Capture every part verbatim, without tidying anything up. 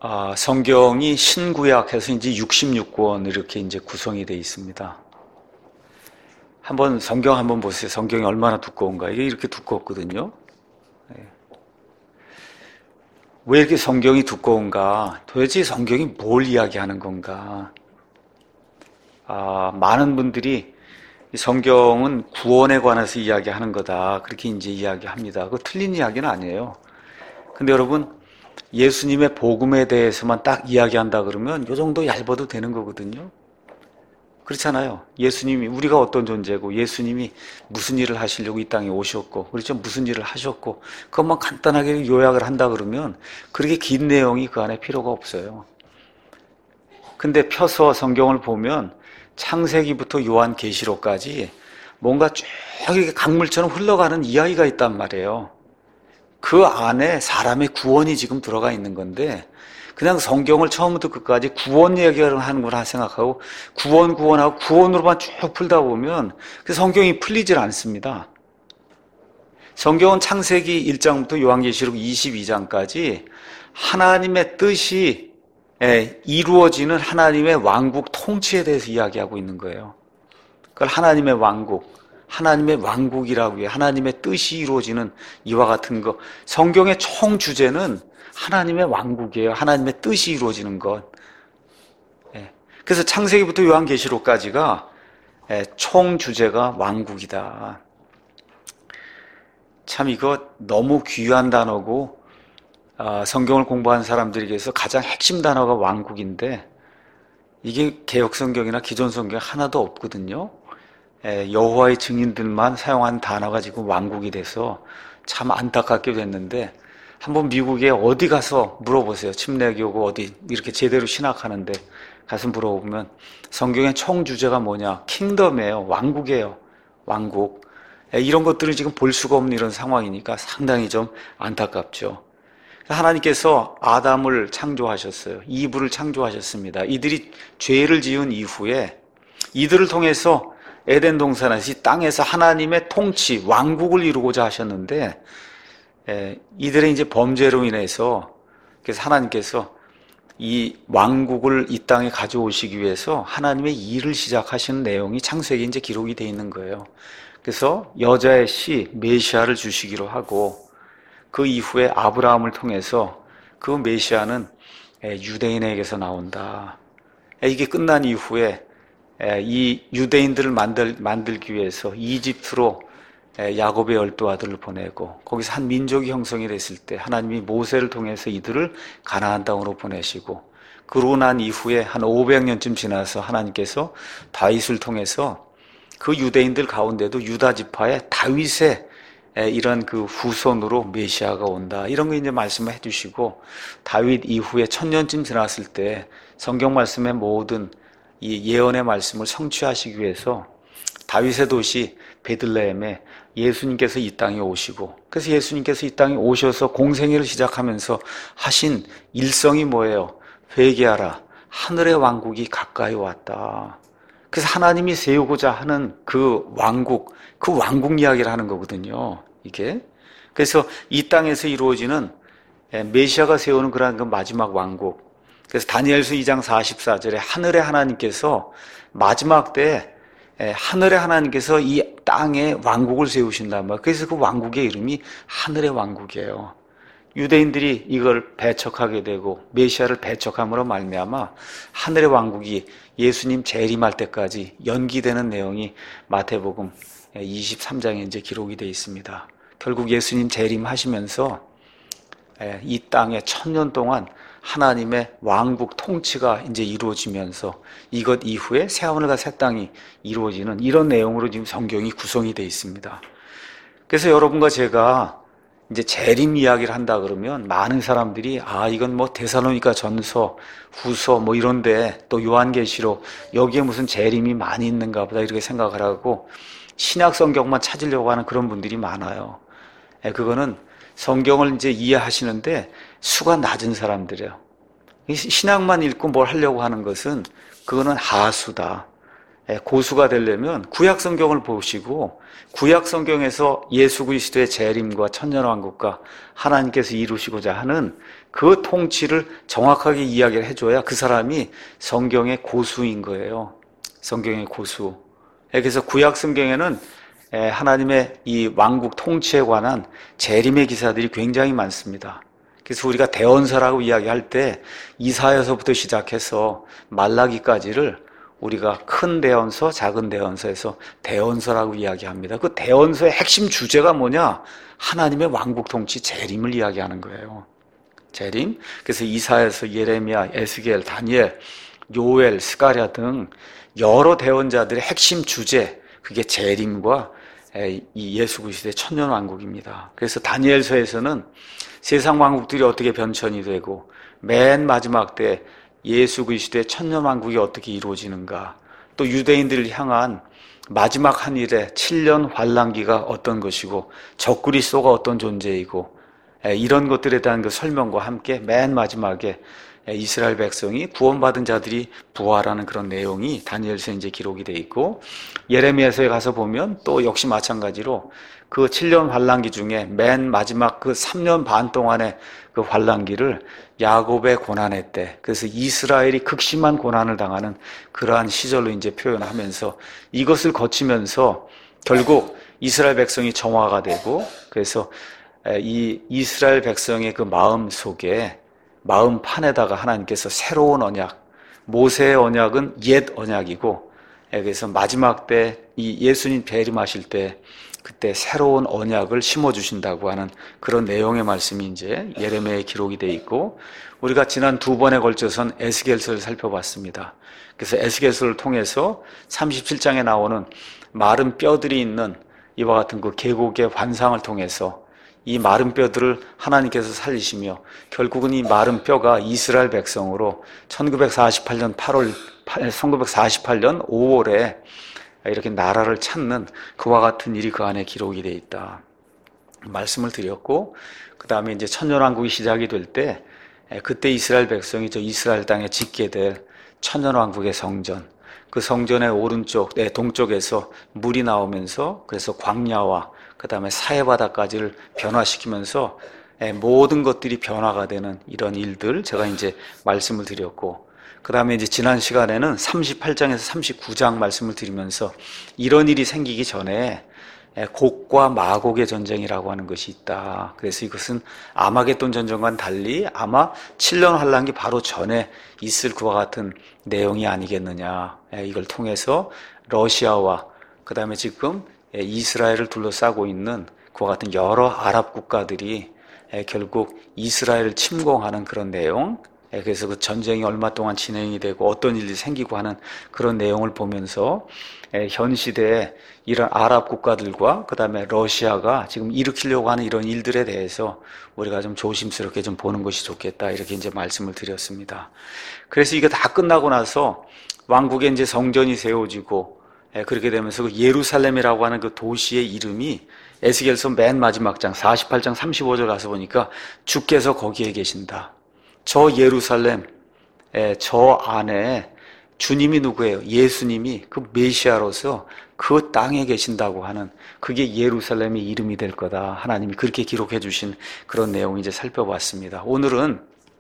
아, 성경이 신구약해서 이제 육십육 권 이렇게 이제 구성이 되어 있습니다. 한번 성경 한번 보세요. 성경이 얼마나 두꺼운가. 이게 이렇게 두껍거든요. 네. 왜 이렇게 성경이 두꺼운가? 도대체 성경이 뭘 이야기하는 건가? 아, 많은 분들이 성경은 구원에 관해서 이야기하는 거다. 그렇게 이제 이야기합니다. 그거 틀린 이야기는 아니에요. 근데 여러분, 예수님의 복음에 대해서만 딱 이야기한다 그러면 이 정도 얇아도 되는 거거든요. 그렇잖아요. 예수님이 우리가 어떤 존재고 예수님이 무슨 일을 하시려고 이 땅에 오셨고, 그렇죠? 무슨 일을 하셨고, 그것만 간단하게 요약을 한다 그러면 그렇게 긴 내용이 그 안에 필요가 없어요. 근데 펴서 성경을 보면 창세기부터 요한계시록까지 뭔가 쭉 이렇게 강물처럼 흘러가는 이야기가 있단 말이에요. 그 안에 사람의 구원이 지금 들어가 있는 건데, 그냥 성경을 처음부터 끝까지 구원 얘기를 하는구나 생각하고 구원 구원하고 구원으로만 쭉 풀다 보면 그 성경이 풀리질 않습니다. 성경은 창세기 일 장부터 요한계시록 이십이 장까지 하나님의 뜻이 이루어지는 하나님의 왕국 통치에 대해서 이야기하고 있는 거예요. 그걸 하나님의 왕국, 하나님의 왕국이라고 해요. 하나님의 뜻이 이루어지는 이와 같은 것. 성경의 총 주제는 하나님의 왕국이에요. 하나님의 뜻이 이루어지는 것. 그래서 창세기부터 요한계시록까지가 총 주제가 왕국이다. 참 이거 너무 귀한 단어고 성경을 공부하는 사람들에게서 가장 핵심 단어가 왕국인데 이게 개역성경이나 기존성경에 하나도 없거든요. 여호와의 증인들만 사용한 단어가 지금 왕국이 돼서 참 안타깝게 됐는데, 한번 미국에 어디 가서 물어보세요. 침례교 오고 어디 이렇게 제대로 신학하는데 가서 물어보면 성경의 총 주제가 뭐냐? 킹덤이에요. 왕국이에요. 왕국. 이런 것들을 지금 볼 수가 없는 이런 상황이니까 상당히 좀 안타깝죠. 하나님께서 아담을 창조하셨어요. 이브를 창조하셨습니다. 이들이 죄를 지은 이후에 이들을 통해서 에덴 동산에서 이 땅에서 하나님의 통치, 왕국을 이루고자 하셨는데, 에, 이들의 이제 범죄로 인해서, 그래서 하나님께서 이 왕국을 이 땅에 가져오시기 위해서 하나님의 일을 시작하시는 내용이 창세기에 이제 기록이 되어 있는 거예요. 그래서 여자의 씨, 메시아를 주시기로 하고, 그 이후에 아브라함을 통해서 그 메시아는 유대인에게서 나온다. 이게 끝난 이후에 이 유대인들을 만들, 만들기 위해서 이집트로 야곱의 열두 아들을 보내고 거기서 한 민족이 형성이 됐을 때 하나님이 모세를 통해서 이들을 가나안 땅으로 보내시고, 그러고 난 이후에 한 오백 년쯤 지나서 하나님께서 다윗을 통해서 그 유대인들 가운데도 유다 지파의 다윗의 이런 그 후손으로 메시아가 온다. 이런 거 이제 말씀을 해주시고, 다윗 이후에 천년쯤 지났을 때 성경 말씀의 모든 이 예언의 말씀을 성취하시기 위해서 다윗의 도시 베들레헴에 예수님께서 이 땅에 오시고, 그래서 예수님께서 이 땅에 오셔서 공생애를 시작하면서 하신 일성이 뭐예요? 회개하라. 하늘의 왕국이 가까이 왔다. 그래서 하나님이 세우고자 하는 그 왕국, 그 왕국 이야기를 하는 거거든요. 이게. 그래서 이 땅에서 이루어지는 메시아가 세우는 그러한 그 마지막 왕국. 그래서 다니엘서 이 장 사십사 절에 하늘의 하나님께서 마지막 때 하늘의 하나님께서 이 땅에 왕국을 세우신단 말이에요. 그래서 그 왕국의 이름이 하늘의 왕국이에요. 유대인들이 이걸 배척하게 되고 메시아를 배척함으로 말미암아 하늘의 왕국이 예수님 재림할 때까지 연기되는 내용이 마태복음 이십삼 장에 이제 기록이 되어 있습니다. 결국 예수님 재림하시면서 이 땅에 천년 동안 하나님의 왕국 통치가 이제 이루어지면서 이것 이후에 새하늘과 새 땅이 이루어지는 이런 내용으로 지금 성경이 구성이 되어 있습니다. 그래서 여러분과 제가 이제 재림 이야기를 한다 그러면 많은 사람들이 아 이건 뭐 데살로니가 전서, 후서 뭐 이런데 또 요한계시록 여기에 무슨 재림이 많이 있는가 보다 이렇게 생각을 하고 신약 성경만 찾으려고 하는 그런 분들이 많아요. 그거는 성경을 이제 이해하시는데 수가 낮은 사람들이에요. 신약만 읽고 뭘 하려고 하는 것은 그거는 하수다. 고수가 되려면 구약 성경을 보시고 구약 성경에서 예수 그리스도의 재림과 천년왕국과 하나님께서 이루시고자 하는 그 통치를 정확하게 이야기를 해줘야 그 사람이 성경의 고수인 거예요. 성경의 고수. 그래서 구약 성경에는 하나님의 이 왕국 통치에 관한 재림의 기사들이 굉장히 많습니다. 그래서 우리가 대언서라고 이야기할 때 이사야서부터 시작해서 말라기까지를 우리가 큰 대언서, 작은 대언서에서 대언서라고 이야기합니다. 그 대언서의 핵심 주제가 뭐냐? 하나님의 왕국 통치 재림을 이야기하는 거예요. 재림. 그래서 이사야서, 예레미야, 에스겔, 다니엘, 요엘, 스가랴 등 여러 대언자들의 핵심 주제, 그게 재림과 이 예수 그리스도의 천년 왕국입니다. 그래서 다니엘서에서는 세상 왕국들이 어떻게 변천이 되고 맨 마지막 때 예수 그리스도의 천년 왕국이 어떻게 이루어지는가, 또 유대인들을 향한 마지막 한 일의 칠 년 환란기가 어떤 것이고 적그리스도가 어떤 존재이고 이런 것들에 대한 그 설명과 함께 맨 마지막에 이스라엘 백성이 구원받은 자들이 부활하는 그런 내용이 다니엘서에 이제 기록이 돼 있고, 예레미야서에 가서 보면 또 역시 마찬가지로 그 칠 년 환란기 중에 맨 마지막 그 삼 년 반 동안의 그 환란기를 야곱의 고난의 때, 그래서 이스라엘이 극심한 고난을 당하는 그러한 시절로 이제 표현하면서 이것을 거치면서 결국 이스라엘 백성이 정화가 되고, 그래서 이 이스라엘 백성의 그 마음 속에, 마음판에다가 하나님께서 새로운 언약, 모세의 언약은 옛 언약이고, 그래서 마지막 때 이 예수님 재림하실 때 그때 새로운 언약을 심어주신다고 하는 그런 내용의 말씀이 이제 예레미야에 기록이 되어 있고, 우리가 지난 두 번에 걸쳐선 에스겔서를 살펴봤습니다. 그래서 에스겔서를 통해서 삼십칠 장에 나오는 마른 뼈들이 있는 이와 같은 그 계곡의 환상을 통해서 이 마른 뼈들을 하나님께서 살리시며 결국은 이 마른 뼈가 이스라엘 백성으로 천구백사십팔 년 팔월, 천구백사십팔 년 오월에 이렇게 나라를 찾는 그와 같은 일이 그 안에 기록이 되어 있다 말씀을 드렸고, 그 다음에 이제 천년왕국이 시작이 될 때 그때 이스라엘 백성이 저 이스라엘 땅에 짓게 될 천년왕국의 성전, 그 성전의 오른쪽, 네, 동쪽에서 물이 나오면서 그래서 광야와 그 다음에 사해바다까지를 변화시키면서 모든 것들이 변화가 되는 이런 일들 제가 이제 말씀을 드렸고, 그 다음에 이제 지난 시간에는 삼십팔 장에서 삼십구 장 말씀을 드리면서 이런 일이 생기기 전에 곡과 마곡의 전쟁이라고 하는 것이 있다. 그래서 이것은 아마겟돈 전쟁과는 달리 아마 칠 년 환란기 바로 전에 있을 그와 같은 내용이 아니겠느냐. 이걸 통해서 러시아와 그 다음에 지금 이스라엘을 둘러싸고 있는 그와 같은 여러 아랍 국가들이 결국 이스라엘을 침공하는 그런 내용, 그래서 그 전쟁이 얼마 동안 진행이 되고 어떤 일이 생기고 하는 그런 내용을 보면서 현 시대에 이런 아랍 국가들과 그 다음에 러시아가 지금 일으키려고 하는 이런 일들에 대해서 우리가 좀 조심스럽게 좀 보는 것이 좋겠다, 이렇게 이제 말씀을 드렸습니다. 그래서 이거 다 끝나고 나서 왕국에 이제 성전이 세워지고 그렇게 되면서 그 예루살렘이라고 하는 그 도시의 이름이 에스겔서 맨 마지막 장 사십팔 장 삼십오 절 가서 보니까 주께서 거기에 계신다. 저 예루살렘, 저 안에 주님이 누구예요? 예수님이 그 메시아로서 그 땅에 계신다고 하는, 그게 예루살렘의 이름이 될 거다. 하나님이 그렇게 기록해 주신 그런 내용 이제 살펴봤습니다. 오늘은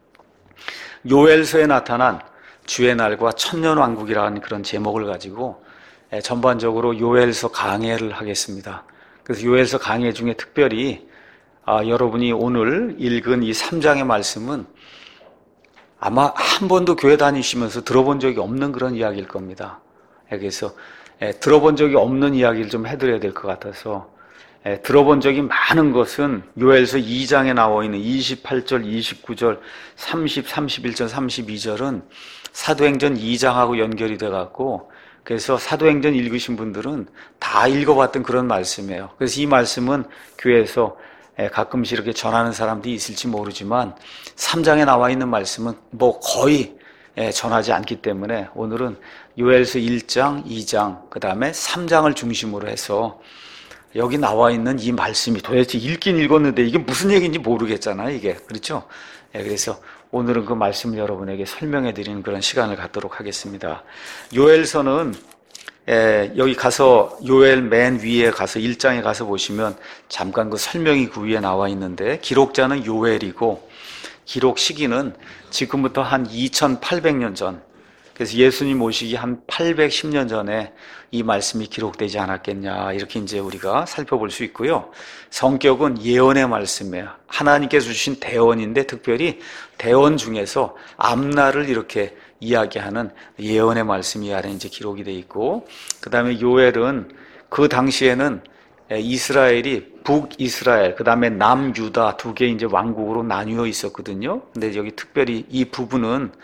요엘서에 나타난 주의 날과 천년왕국이라는 그런 제목을 가지고 전반적으로 요엘서 강해를 하겠습니다. 그래서 요엘서 강해 중에 특별히 아, 여러분이 오늘 읽은 이 삼 장의 말씀은 아마 한 번도 교회 다니시면서 들어본 적이 없는 그런 이야기일 겁니다. 그래서 들어본 적이 없는 이야기를 좀 해드려야 될 것 같아서, 들어본 적이 많은 것은 요엘서 이 장에 나와 있는 이십팔 절, 이십구 절, 삼십, 삼십일 절, 삼십이 절은 사도행전 이 장하고 연결이 돼갖고, 그래서 사도행전 읽으신 분들은 다 읽어봤던 그런 말씀이에요. 그래서 이 말씀은 교회에서 가끔씩 이렇게 전하는 사람들이 있을지 모르지만 삼 장에 나와 있는 말씀은 뭐 거의 전하지 않기 때문에 오늘은 요엘서 일 장, 이 장, 그 다음에 삼 장을 중심으로 해서 여기 나와 있는 이 말씀이 도대체 읽긴 읽었는데 이게 무슨 얘기인지 모르겠잖아요, 이게. 그렇죠? 그래서 오늘은 그 말씀을 여러분에게 설명해 드리는 그런 시간을 갖도록 하겠습니다. 요엘서는 에, 여기 가서 요엘 맨 위에 가서 일 장에 가서 보시면 잠깐 그 설명이 그 위에 나와 있는데, 기록자는 요엘이고 기록 시기는 지금부터 한 이천팔백 년 전, 그래서 예수님 오시기 한 팔백십 년 전에 이 말씀이 기록되지 않았겠냐, 이렇게 이제 우리가 살펴볼 수 있고요. 성격은 예언의 말씀이에요. 하나님께서 주신 대언인데, 특별히 대언 중에서 앞날을 이렇게 이야기하는 예언의 말씀이 이 안에 이제 기록이 돼 있고, 그 다음에 요엘은 그 당시에는 이스라엘이 북이스라엘, 그 다음에 남유다 두 개 이제 왕국으로 나뉘어 있었거든요. 근데 여기 특별히 이 부분은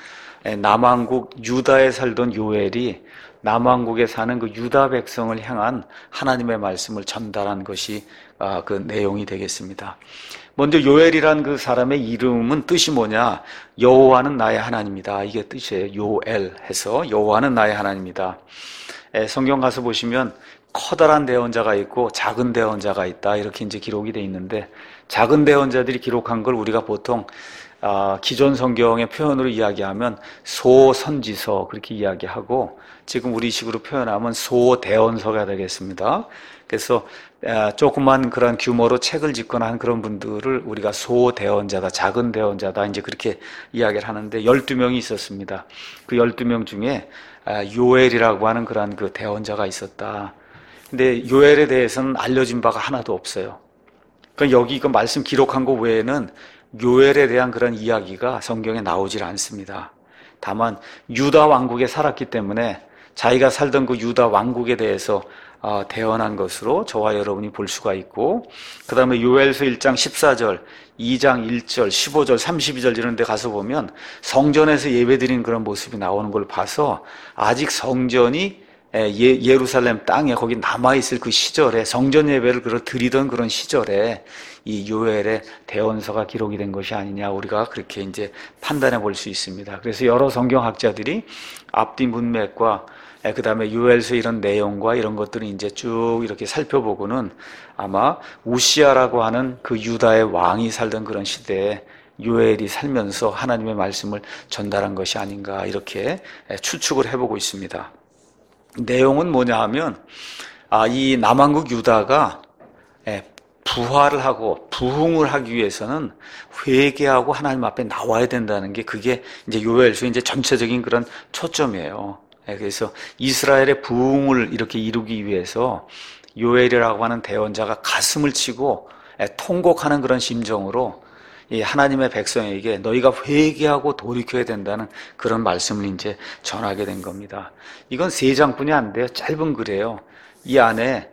남왕국 유다에 살던 요엘이 남왕국에 사는 그 유다 백성을 향한 하나님의 말씀을 전달한 것이 그 내용이 되겠습니다. 먼저 요엘이란 그 사람의 이름은 뜻이 뭐냐? 여호와는 나의 하나님이다, 이게 뜻이에요. 요엘 해서 여호와는 나의 하나님이다. 성경 가서 보시면 커다란 대언자가 있고 작은 대언자가 있다, 이렇게 이제 기록이 돼 있는데, 작은 대언자들이 기록한 걸 우리가 보통 아, 기존 성경의 표현으로 이야기하면 소선지서 그렇게 이야기하고, 지금 우리식으로 표현하면 소대언서가 되겠습니다. 그래서 조그만 그런 규모로 책을 짓거나 한 그런 분들을 우리가 소대언자다, 작은 대언자다, 이제 그렇게 이야기를 하는데, 열두 명이 있었습니다. 그 열두 명 중에 요엘이라고 하는 그런 그 대언자가 있었다. 근데 요엘에 대해서는 알려진 바가 하나도 없어요. 그러니까 여기 그 말씀 기록한 것 외에는 요엘에 대한 그런 이야기가 성경에 나오질 않습니다. 다만 유다 왕국에 살았기 때문에 자기가 살던 그 유다 왕국에 대해서 대언한 것으로 저와 여러분이 볼 수가 있고, 그 다음에 요엘서 일 장 십사 절, 이 장 일 절, 십오 절, 삼십이 절 이런 데 가서 보면 성전에서 예배드리는 그런 모습이 나오는 걸 봐서 아직 성전이 예, 예루살렘 땅에 거기 남아있을 그 시절에, 성전 예배를 그러 드리던 그런 시절에 이 요엘의 대언서가 기록이 된 것이 아니냐, 우리가 그렇게 이제 판단해 볼 수 있습니다. 그래서 여러 성경학자들이 앞뒤 문맥과 그 다음에 요엘서 이런 내용과 이런 것들을 이제 쭉 이렇게 살펴보고는 아마 우시아라고 하는 그 유다의 왕이 살던 그런 시대에 요엘이 살면서 하나님의 말씀을 전달한 것이 아닌가, 이렇게 추측을 해보고 있습니다. 내용은 뭐냐 하면, 아, 이 남왕국 유다가 부활을 하고 부흥을 하기 위해서는 회개하고 하나님 앞에 나와야 된다는 게, 그게 이제 요엘서 이제 전체적인 그런 초점이에요. 그래서 이스라엘의 부흥을 이렇게 이루기 위해서 요엘이라고 하는 대언자가 가슴을 치고 통곡하는 그런 심정으로 이 하나님의 백성에게 너희가 회개하고 돌이켜야 된다는 그런 말씀을 이제 전하게 된 겁니다. 이건 세 장뿐이 안 돼요. 짧은 글이에요. 이 안에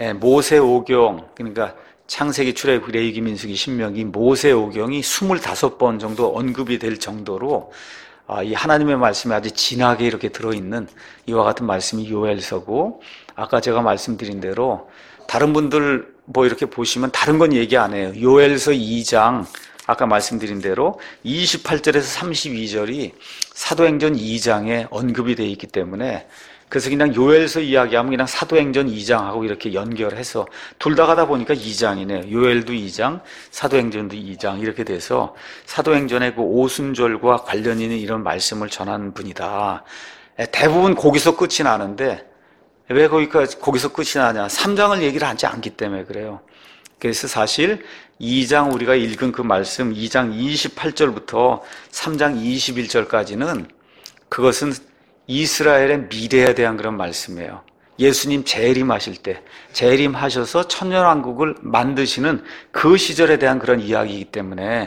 모세오경, 그러니까 창세기, 출애굽, 레위기, 민수기, 신명기, 모세오경이 스물다섯 번 정도 언급이 될 정도로 이 하나님의 말씀이 아주 진하게 이렇게 들어있는 이와 같은 말씀이 요엘서고, 아까 제가 말씀드린 대로 다른 분들 뭐 이렇게 보시면 다른 건 얘기 안 해요. 요엘서 이 장, 아까 말씀드린 대로 이십팔 절에서 삼십이 절이 사도행전 이 장에 언급이 되어 있기 때문에, 그래서 그냥 요엘서 이야기하면 그냥 사도행전 이 장하고 이렇게 연결해서 둘 다 가다 보니까 이 장이네요. 요엘도 이 장, 사도행전도 이 장, 이렇게 돼서 사도행전의 그 오순절과 관련 있는 이런 말씀을 전하는 분이다. 대부분 거기서 끝이 나는데, 왜 거기까지, 거기서 끝이 나냐? 삼 장을 얘기를 하지 않기 때문에 그래요. 그래서 사실 이 장 우리가 읽은 그 말씀, 이 장 이십팔 절부터 삼 장 이십일 절까지는 그것은 이스라엘의 미래에 대한 그런 말씀이에요. 예수님 재림하실 때, 재림하셔서 천년왕국을 만드시는 그 시절에 대한 그런 이야기이기 때문에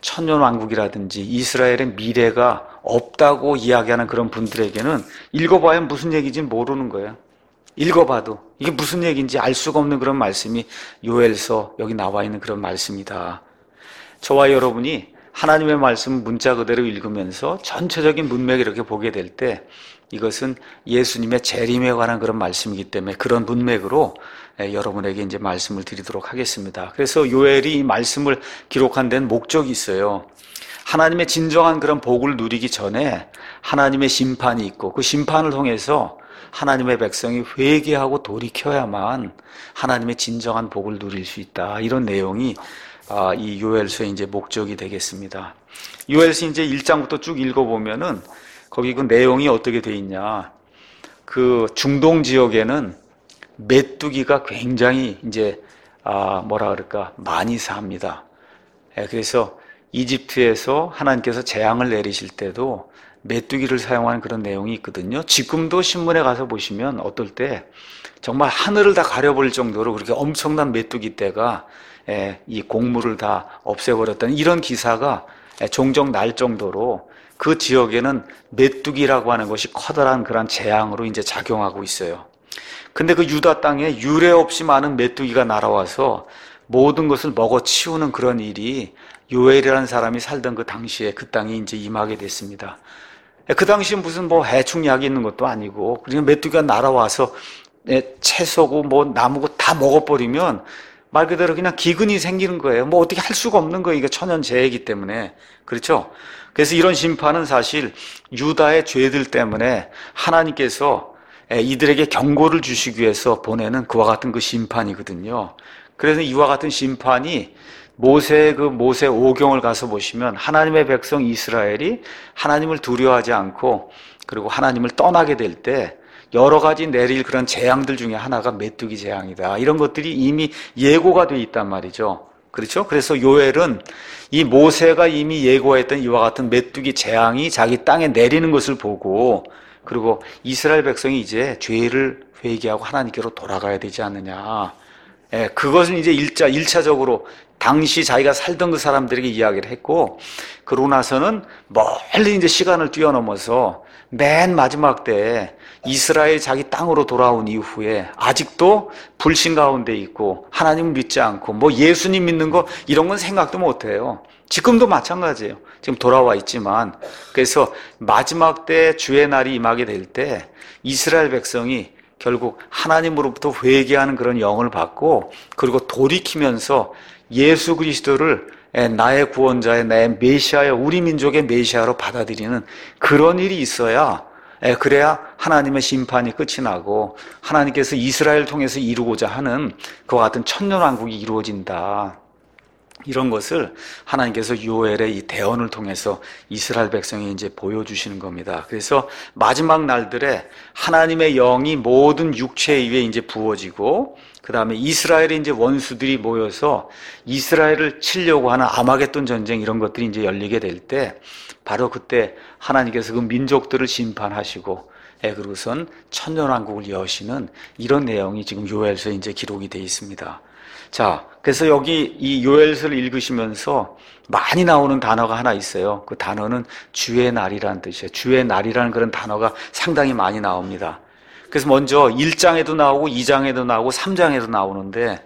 천년왕국이라든지 이스라엘의 미래가 없다고 이야기하는 그런 분들에게는 읽어봐야 무슨 얘기인지 모르는 거예요. 읽어봐도 이게 무슨 얘기인지 알 수가 없는 그런 말씀이 요엘서 여기 나와 있는 그런 말씀이다. 저와 여러분이 하나님의 말씀 문자 그대로 읽으면서 전체적인 문맥을 이렇게 보게 될 때, 이것은 예수님의 재림에 관한 그런 말씀이기 때문에 그런 문맥으로 여러분에게 이제 말씀을 드리도록 하겠습니다. 그래서 요엘이 이 말씀을 기록한 데는 목적이 있어요. 하나님의 진정한 그런 복을 누리기 전에 하나님의 심판이 있고, 그 심판을 통해서 하나님의 백성이 회개하고 돌이켜야만 하나님의 진정한 복을 누릴 수 있다. 이런 내용이 이 요엘서의 이제 목적이 되겠습니다. 요엘서 이제 일 장부터 쭉 읽어보면은 거기 그 내용이 어떻게 돼 있냐. 그 중동 지역에는 메뚜기가 굉장히 이제 아 뭐라 그럴까 많이 삽니다. 예, 그래서 이집트에서 하나님께서 재앙을 내리실 때도 메뚜기를 사용하는 그런 내용이 있거든요. 지금도 신문에 가서 보시면 어떨 때 정말 하늘을 다 가려버릴 정도로 그렇게 엄청난 메뚜기 떼가 예, 이 곡물을 다 없애버렸다는 이런 기사가 예, 종종 날 정도로 그 지역에는 메뚜기라고 하는 것이 커다란 그런 재앙으로 이제 작용하고 있어요. 근데 그 유다 땅에 유례 없이 많은 메뚜기가 날아와서 모든 것을 먹어치우는 그런 일이 요엘이라는 사람이 살던 그 당시에 그 땅에 이제 임하게 됐습니다. 그 당시에 무슨 뭐 해충약이 있는 것도 아니고 그냥 메뚜기가 날아와서 채소고 뭐 나무고 다 먹어버리면 말 그대로 그냥 기근이 생기는 거예요. 뭐 어떻게 할 수가 없는 거예요. 이게 천연재해이기 때문에. 그렇죠? 그래서 이런 심판은 사실 유다의 죄들 때문에 하나님께서 이들에게 경고를 주시기 위해서 보내는 그와 같은 그 심판이거든요. 그래서 이와 같은 심판이 모세의 그 모세 오경을 가서 보시면 하나님의 백성 이스라엘이 하나님을 두려워하지 않고 그리고 하나님을 떠나게 될 때 여러 가지 내릴 그런 재앙들 중에 하나가 메뚜기 재앙이다. 이런 것들이 이미 예고가 돼 있단 말이죠. 그렇죠? 그래서 요엘은 이 모세가 이미 예고했던 이와 같은 메뚜기 재앙이 자기 땅에 내리는 것을 보고 그리고 이스라엘 백성이 이제 죄를 회개하고 하나님께로 돌아가야 되지 않느냐. 예, 그것은 이제 일자, 일차적으로 당시 자기가 살던 그 사람들에게 이야기를 했고, 그러고 나서는 멀리 이제 시간을 뛰어넘어서 맨 마지막 때에 이스라엘 자기 땅으로 돌아온 이후에 아직도 불신 가운데 있고 하나님을 믿지 않고 뭐 예수님 믿는 거 이런 건 생각도 못 해요. 지금도 마찬가지예요. 지금 돌아와 있지만 그래서 마지막 때 주의 날이 임하게 될 때 이스라엘 백성이 결국 하나님으로부터 회개하는 그런 영을 받고 그리고 돌이키면서 예수 그리스도를 나의 구원자의 나의 메시아의 우리 민족의 메시아로 받아들이는 그런 일이 있어야 그래야 하나님의 심판이 끝이 나고 하나님께서 이스라엘을 통해서 이루고자 하는 그와 같은 천년왕국이 이루어진다. 이런 것을 하나님께서 요엘의 이 대언을 통해서 이스라엘 백성에 이제 보여주시는 겁니다. 그래서 마지막 날들에 하나님의 영이 모든 육체 위에 이제 부어지고, 그 다음에 이스라엘의 이제 원수들이 모여서 이스라엘을 치려고 하는 아마겟돈 전쟁 이런 것들이 이제 열리게 될 때, 바로 그때 하나님께서 그 민족들을 심판하시고, 예, 그리고선 천년왕국을 여시는 이런 내용이 지금 요엘서에 이제 기록이 되어 있습니다. 자, 그래서 여기 이 요엘서를 읽으시면서 많이 나오는 단어가 하나 있어요. 그 단어는 주의 날이라는 뜻이에요. 주의 날이라는 그런 단어가 상당히 많이 나옵니다. 그래서 먼저 일 장에도 나오고 이 장에도 나오고 삼 장에도 나오는데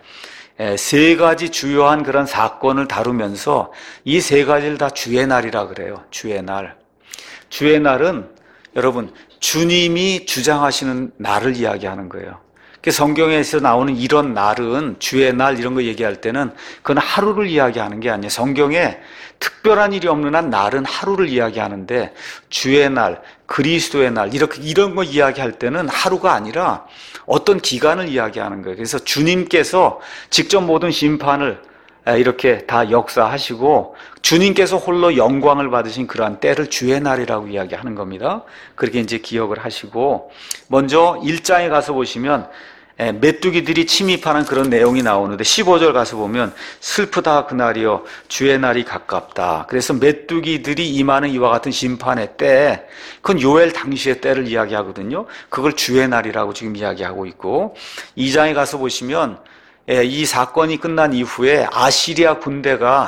세 가지 주요한 그런 사건을 다루면서 이 세 가지를 다 주의 날이라 그래요. 주의 날. 주의 날은 여러분 주님이 주장하시는 날을 이야기하는 거예요. 성경에서 나오는 이런 날은 주의 날 이런 거 얘기할 때는 그건 하루를 이야기하는 게 아니에요. 성경에 특별한 일이 없는 한 날은 하루를 이야기하는데 주의 날, 그리스도의 날 이렇게 이런 거 이야기할 때는 하루가 아니라 어떤 기간을 이야기하는 거예요. 그래서 주님께서 직접 모든 심판을 이렇게 다 역사하시고 주님께서 홀로 영광을 받으신 그러한 때를 주의 날이라고 이야기하는 겁니다. 그렇게 이제 기억을 하시고 먼저 일 장에 가서 보시면 메뚜기들이 침입하는 그런 내용이 나오는데 십오 절 가서 보면 슬프다 그날이여 주의 날이 가깝다. 그래서 메뚜기들이 임하는 이와 같은 심판의 때 그건 요엘 당시의 때를 이야기하거든요. 그걸 주의 날이라고 지금 이야기하고 있고 이 장에 가서 보시면 이 사건이 끝난 이후에 아시리아 군대가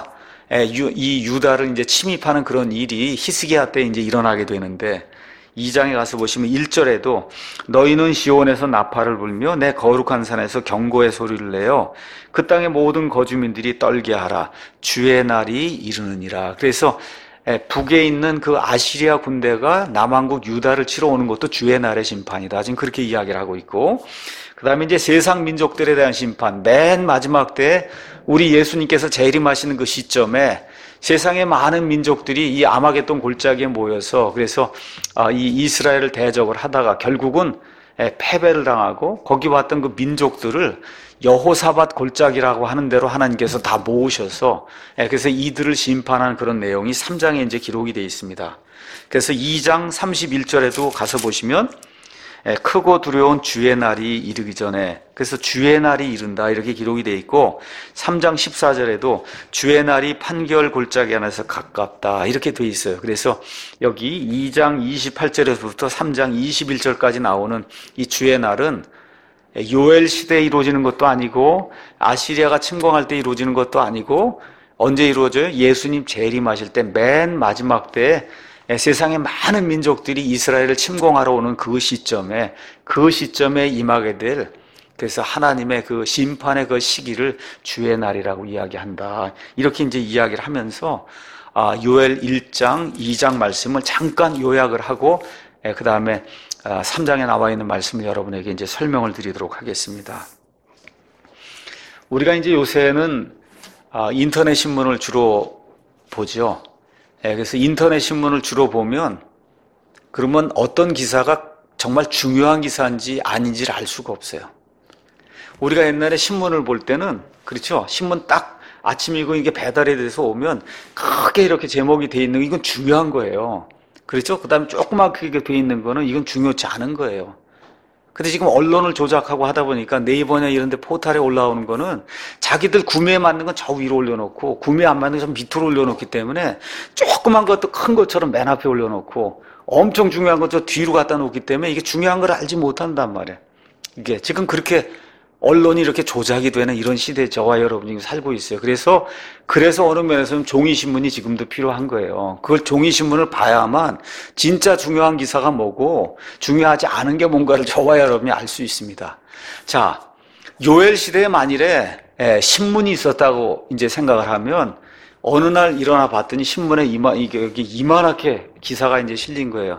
이 유다를 이제 침입하는 그런 일이 히스기야 때 이제 일어나게 되는데 이 장에 가서 보시면 일 절에도 너희는 시온에서 나팔을 불며 내 거룩한 산에서 경고의 소리를 내어 그 땅의 모든 거주민들이 떨게 하라 주의 날이 이르느니라. 그래서 북에 있는 그 아시리아 군대가 남왕국 유다를 치러 오는 것도 주의 날의 심판이다. 지금 그렇게 이야기를 하고 있고 그 다음에 이제 세상 민족들에 대한 심판 맨 마지막 때 우리 예수님께서 재림하시는 그 시점에 세상의 많은 민족들이 이 아마겟돈 골짜기에 모여서 그래서 이 이스라엘을 대적을 하다가 결국은 패배를 당하고 거기 왔던 그 민족들을 여호사밧 골짜기라고 하는 대로 하나님께서 다 모으셔서 그래서 이들을 심판하는 그런 내용이 삼 장에 이제 기록이 되어 있습니다. 그래서 이 장 삼십일 절에도 가서 보시면 예, 크고 두려운 주의 날이 이르기 전에, 그래서 주의 날이 이른다 이렇게 기록이 되어 있고, 삼 장 십사 절에도 주의 날이 판결 골짜기 안에서 가깝다 이렇게 되어 있어요. 그래서 여기 이 장 이십팔 절에서부터 삼 장 이십일 절까지 나오는 이 주의 날은 요엘 시대에 이루어지는 것도 아니고 아시리아가 침공할 때 이루어지는 것도 아니고, 언제 이루어져요? 예수님 재림하실 때 맨 마지막 때에 세상의 많은 민족들이 이스라엘을 침공하러 오는 그 시점에, 그 시점에 임하게 될, 그래서 하나님의 그 심판의 그 시기를 주의 날이라고 이야기한다. 이렇게 이제 이야기를 하면서 아, 요엘 일 장, 이 장 말씀을 잠깐 요약을 하고, 그 다음에 삼 장에 나와 있는 말씀을 여러분에게 이제 설명을 드리도록 하겠습니다. 우리가 이제 요새는 인터넷 신문을 주로 보죠. 그래서 인터넷 신문을 주로 보면, 그러면 어떤 기사가 정말 중요한 기사인지 아닌지를 알 수가 없어요. 우리가 옛날에 신문을 볼 때는, 그렇죠? 신문 딱 아침이고 이게 배달이 돼서 오면 크게 이렇게 제목이 돼 있는 거, 이건 중요한 거예요. 그렇죠? 그 다음에 조그맣게 돼 있는 거는 이건 중요치 않은 거예요. 근데 지금 언론을 조작하고 하다 보니까 네이버나 이런 데 포털에 올라오는 거는 자기들 구매에 맞는 건 저 위로 올려놓고, 구매 안 맞는 건 저 밑으로 올려놓기 때문에 조그만 것도 큰 것처럼 맨 앞에 올려놓고, 엄청 중요한 건 저 뒤로 갖다 놓기 때문에 이게 중요한 걸 알지 못한단 말이에요. 이게 지금 그렇게 언론이 이렇게 조작이 되는 이런 시대에 저와 여러분이 살고 있어요. 그래서 그래서 어느 면에서는 종이신문이 지금도 필요한 거예요. 그걸 종이신문을 봐야만 진짜 중요한 기사가 뭐고 중요하지 않은 게 뭔가를 저와 여러분이 알 수 있습니다. 자, 요엘 시대에 만일에 신문이 있었다고 이제 생각을 하면, 어느 날 일어나 봤더니 신문에 이만, 이게 여기 이만하게 기사가 이제 실린 거예요.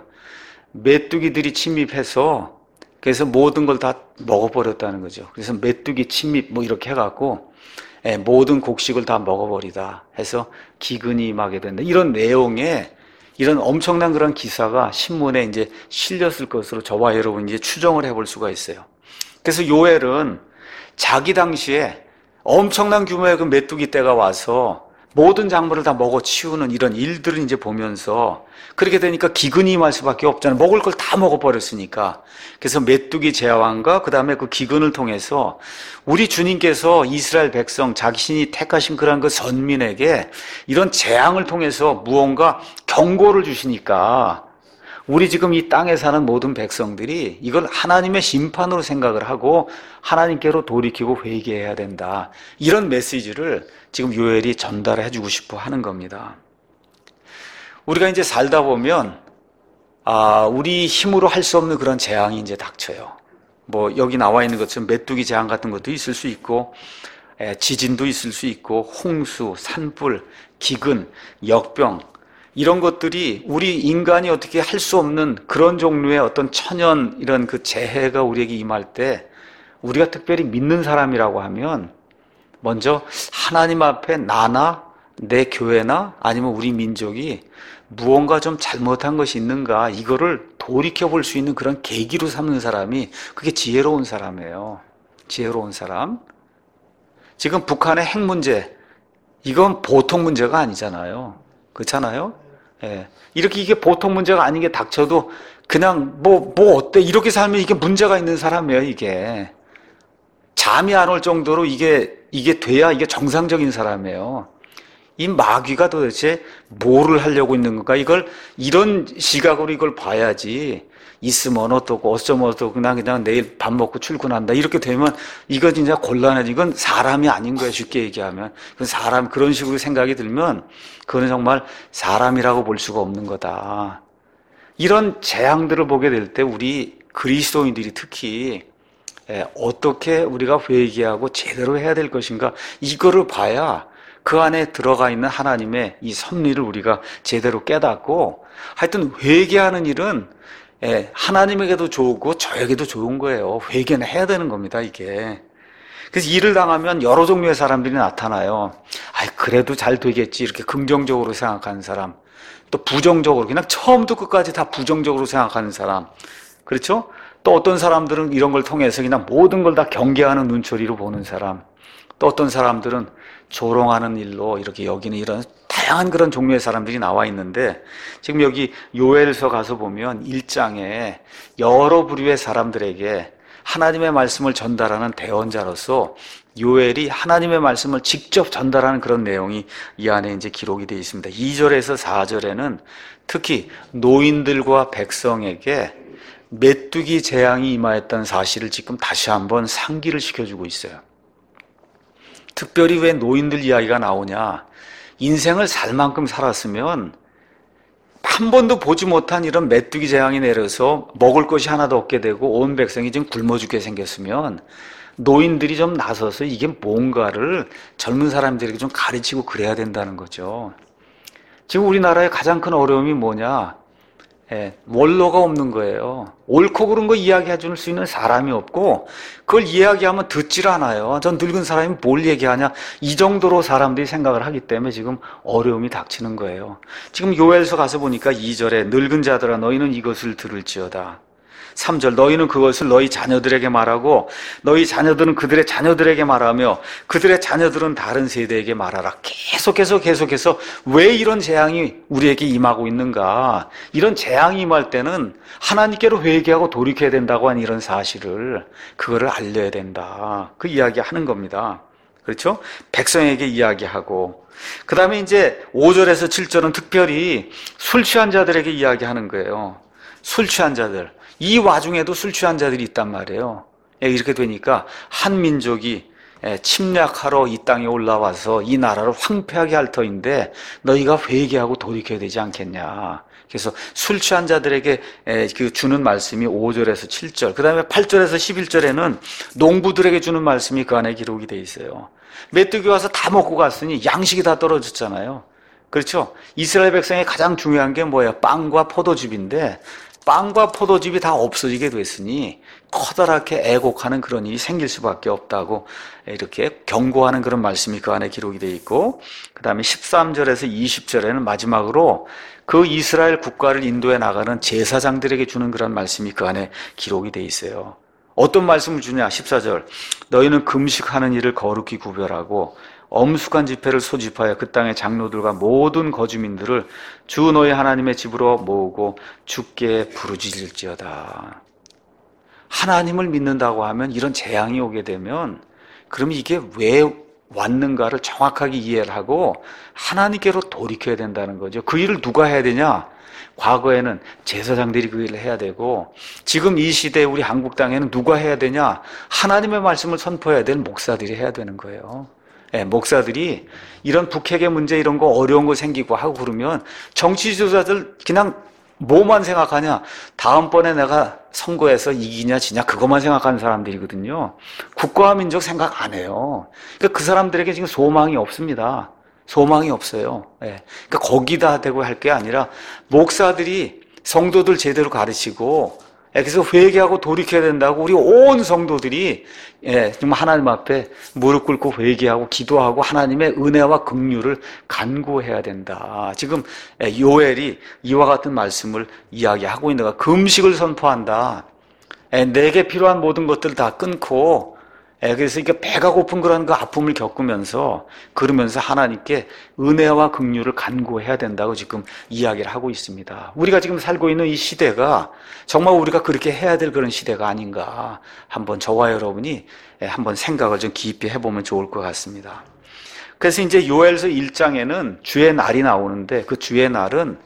메뚜기들이 침입해서, 그래서 모든 걸 다 먹어버렸다는 거죠. 그래서 메뚜기 침입 뭐 이렇게 해갖고 예, 모든 곡식을 다 먹어버리다 해서 기근이 임하게 된다. 이런 내용의 이런 엄청난 그런 기사가 신문에 이제 실렸을 것으로 저와 여러분이 이제 추정을 해볼 수가 있어요. 그래서 요엘은 자기 당시에 엄청난 규모의 그 메뚜기 떼가 와서 모든 작물을 다 먹어치우는 이런 일들을 이제 보면서, 그렇게 되니까 기근이 임할 수밖에 없잖아요. 먹을 걸 다 먹어버렸으니까. 그래서 메뚜기 제왕과 그 다음에 그 기근을 통해서 우리 주님께서 이스라엘 백성, 자신이 택하신 그런 그 선민에게 이런 재앙을 통해서 무언가 경고를 주시니까, 우리 지금 이 땅에 사는 모든 백성들이 이걸 하나님의 심판으로 생각을 하고 하나님께로 돌이키고 회개해야 된다. 이런 메시지를 지금 요엘이 전달해 주고 싶어 하는 겁니다. 우리가 이제 살다 보면, 아, 우리 힘으로 할 수 없는 그런 재앙이 이제 닥쳐요. 뭐, 여기 나와 있는 것처럼 메뚜기 재앙 같은 것도 있을 수 있고, 에, 지진도 있을 수 있고, 홍수, 산불, 기근, 역병, 이런 것들이 우리 인간이 어떻게 할 수 없는 그런 종류의 어떤 천연 이런 그 재해가 우리에게 임할 때, 우리가 특별히 믿는 사람이라고 하면 먼저 하나님 앞에 나나 내 교회나 아니면 우리 민족이 무언가 좀 잘못한 것이 있는가, 이거를 돌이켜 볼 수 있는 그런 계기로 삼는 사람이, 그게 지혜로운 사람이에요. 지혜로운 사람. 지금 북한의 핵 문제, 이건 보통 문제가 아니잖아요. 그렇잖아요? 예. 이렇게 이게 보통 문제가 아닌 게 닥쳐도 그냥 뭐, 뭐 어때? 이렇게 살면 이게 문제가 있는 사람이에요, 이게. 잠이 안 올 정도로 이게, 이게 돼야 이게 정상적인 사람이에요. 이 마귀가 도대체 뭐를 하려고 있는 건가? 이걸, 이런 시각으로 이걸 봐야지. 있으면 어떻고, 어쩌면 어떻고, 그냥, 그냥 내일 밥 먹고 출근한다. 이렇게 되면 이거 진짜 곤란해지. 이건 사람이 아닌 거예요, 쉽게 얘기하면. 그건 사람, 그런 식으로 생각이 들면, 그거는 정말 사람이라고 볼 수가 없는 거다. 이런 재앙들을 보게 될 때 우리 그리스도인들이 특히 어떻게 우리가 회개하고 제대로 해야 될 것인가, 이거를 봐야 그 안에 들어가 있는 하나님의 이 섭리를 우리가 제대로 깨닫고, 하여튼 회개하는 일은 하나님에게도 좋고 저에게도 좋은 거예요. 회개는 해야 되는 겁니다, 이게. 그래서 일을 당하면 여러 종류의 사람들이 나타나요. 아이, 그래도 잘 되겠지, 이렇게 긍정적으로 생각하는 사람. 또 부정적으로, 그냥 처음부터 끝까지 다 부정적으로 생각하는 사람. 그렇죠? 또 어떤 사람들은 이런 걸 통해서 그냥 모든 걸 다 경계하는 눈초리로 보는 사람. 또 어떤 사람들은 조롱하는 일로 이렇게 여기는 이런 다양한 그런 종류의 사람들이 나와 있는데, 지금 여기 요엘서 가서 보면 일 장에 여러 부류의 사람들에게 하나님의 말씀을 전달하는 대언자로서 요엘이 하나님의 말씀을 직접 전달하는 그런 내용이 이 안에 이제 기록이 되어 있습니다. 이 절에서 사 절에는 특히 노인들과 백성에게 메뚜기 재앙이 임하였다는 사실을 지금 다시 한번 상기를 시켜주고 있어요. 특별히 왜 노인들 이야기가 나오냐? 인생을 살 만큼 살았으면 한 번도 보지 못한 이런 메뚜기 재앙이 내려서 먹을 것이 하나도 없게 되고 온 백성이 지금 굶어 죽게 생겼으면 노인들이 좀 나서서 이게 뭔가를 젊은 사람들에게 좀 가르치고 그래야 된다는 거죠. 지금 우리나라의 가장 큰 어려움이 뭐냐? 예, 원로가 없는 거예요. 옳고 그른 거 이야기해 줄 수 있는 사람이 없고, 그걸 이야기하면 듣질 않아요. 전 늙은 사람이 뭘 얘기하냐, 이 정도로 사람들이 생각을 하기 때문에 지금 어려움이 닥치는 거예요. 지금 요엘서 가서 보니까 이 절에 늙은 자들아 너희는 이것을 들을지어다. 삼 절 너희는 그것을 너희 자녀들에게 말하고 너희 자녀들은 그들의 자녀들에게 말하며 그들의 자녀들은 다른 세대에게 말하라. 계속해서 계속해서 왜 이런 재앙이 우리에게 임하고 있는가, 이런 재앙이 임할 때는 하나님께로 회개하고 돌이켜야 된다고 하는 이런 사실을, 그거를 알려야 된다, 그 이야기 하는 겁니다. 그렇죠? 백성에게 이야기하고, 그 다음에 이제 오 절에서 칠 절은 특별히 술 취한 자들에게 이야기하는 거예요. 술 취한 자들, 이 와중에도 술 취한 자들이 있단 말이에요. 이렇게 되니까 한 민족이 침략하러 이 땅에 올라와서 이 나라를 황폐하게 할 터인데 너희가 회개하고 돌이켜야 되지 않겠냐. 그래서 술 취한 자들에게 주는 말씀이 오 절에서 칠 절, 그 다음에 팔 절에서 십일 절에는 농부들에게 주는 말씀이 그 안에 기록이 돼 있어요. 메뚜기 와서 다 먹고 갔으니 양식이 다 떨어졌잖아요. 그렇죠? 이스라엘 백성의 가장 중요한 게 뭐예요? 빵과 포도즙인데 빵과 포도즙이 다 없어지게 됐으니 커다랗게 애곡하는 그런 일이 생길 수밖에 없다고 이렇게 경고하는 그런 말씀이 그 안에 기록이 되어 있고, 그 다음에 십삼 절에서 이십 절에는 마지막으로 그 이스라엘 국가를 인도해 나가는 제사장들에게 주는 그런 말씀이 그 안에 기록이 되어 있어요. 어떤 말씀을 주냐? 십사 절 너희는 금식하는 일을 거룩히 구별하고 엄숙한 집회를 소집하여 그 땅의 장로들과 모든 거주민들을 주 너희 하나님의 집으로 모으고 주께 부르짖을지어다. 하나님을 믿는다고 하면 이런 재앙이 오게 되면 그럼 이게 왜 왔는가를 정확하게 이해를 하고 하나님께로 돌이켜야 된다는 거죠. 그 일을 누가 해야 되냐? 과거에는 제사장들이 그 일을 해야 되고, 지금 이 시대에 우리 한국 땅에는 누가 해야 되냐? 하나님의 말씀을 선포해야 될 목사들이 해야 되는 거예요. 예, 목사들이 이런 북핵의 문제 이런 거 어려운 거 생기고 하고 그러면 정치 지도자들 그냥 뭐만 생각하냐? 다음번에 내가 선거에서 이기냐 지냐 그것만 생각하는 사람들이거든요. 국가와 민족 생각 안 해요. 그러니까 그 사람들에게 지금 소망이 없습니다. 소망이 없어요. 예. 그러니까 거기다 대고 할 게 아니라 목사들이 성도들 제대로 가르치고, 예, 그래서 회개하고 돌이켜야 된다고 우리 온 성도들이, 예, 정말 하나님 앞에 무릎 꿇고 회개하고 기도하고 하나님의 은혜와 긍휼을 간구해야 된다. 지금 예, 요엘이 이와 같은 말씀을 이야기하고 있는 거야. 금식을 선포한다. 예, 내게 필요한 모든 것들을 다 끊고, 예, 그래서 이게 배가 고픈 그런 그 아픔을 겪으면서 그러면서 하나님께 은혜와 긍휼을 간구해야 된다고 지금 이야기를 하고 있습니다. 우리가 지금 살고 있는 이 시대가 정말 우리가 그렇게 해야 될 그런 시대가 아닌가, 한번 저와 여러분이 한번 생각을 좀 깊이 해보면 좋을 것 같습니다. 그래서 이제 요엘서 일 장에는 주의 날이 나오는데 그 주의 날은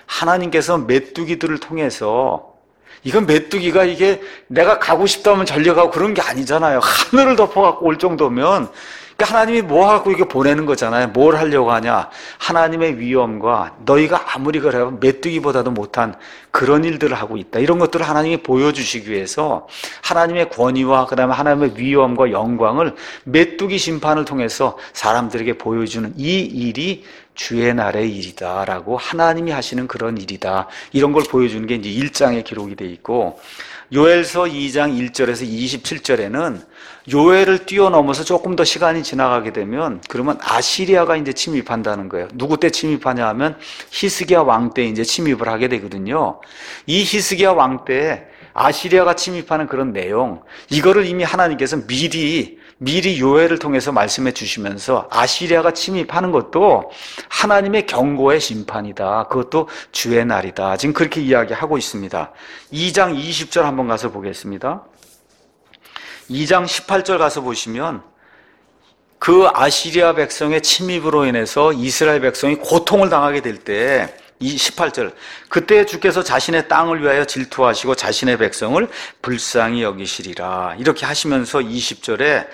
하나님께서 메뚜기들을 통해서, 이건 메뚜기가 이게 내가 가고 싶다면 전려가고 그런 게 아니잖아요. 하늘을 덮어갖고 올 정도면, 그러니까 하나님이 뭐 하고 이게 보내는 거잖아요. 뭘 하려고 하냐? 하나님의 위엄과 너희가 아무리 그래도 메뚜기보다도 못한 그런 일들을 하고 있다. 이런 것들을 하나님이 보여주시기 위해서 하나님의 권위와 그 다음에 하나님의 위엄과 영광을 메뚜기 심판을 통해서 사람들에게 보여주는 이 일이 주의 날의 일이다라고, 하나님이 하시는 그런 일이다, 이런 걸 보여주는 게 이제 일 장에 기록이 돼 있고, 요엘서 이 장 일 절에서 이십칠 절에는 요엘을 뛰어넘어서 조금 더 시간이 지나가게 되면 그러면 아시리아가 이제 침입한다는 거예요. 누구 때 침입하냐 하면 히스기야 왕 때 이제 침입을 하게 되거든요. 이 히스기야 왕 때 아시리아가 침입하는 그런 내용, 이거를 이미 하나님께서 미리 미리 요엘을 통해서 말씀해 주시면서 아시리아가 침입하는 것도 하나님의 경고의 심판이다. 그것도 주의 날이다. 지금 그렇게 이야기하고 있습니다. 이 장 이십 절 한번 가서 보겠습니다. 이 장 십팔 절 가서 보시면 그 아시리아 백성의 침입으로 인해서 이스라엘 백성이 고통을 당하게 될 때 이 십팔 절 그때 주께서 자신의 땅을 위하여 질투하시고 자신의 백성을 불쌍히 여기시리라 이렇게 하시면서 이십 절에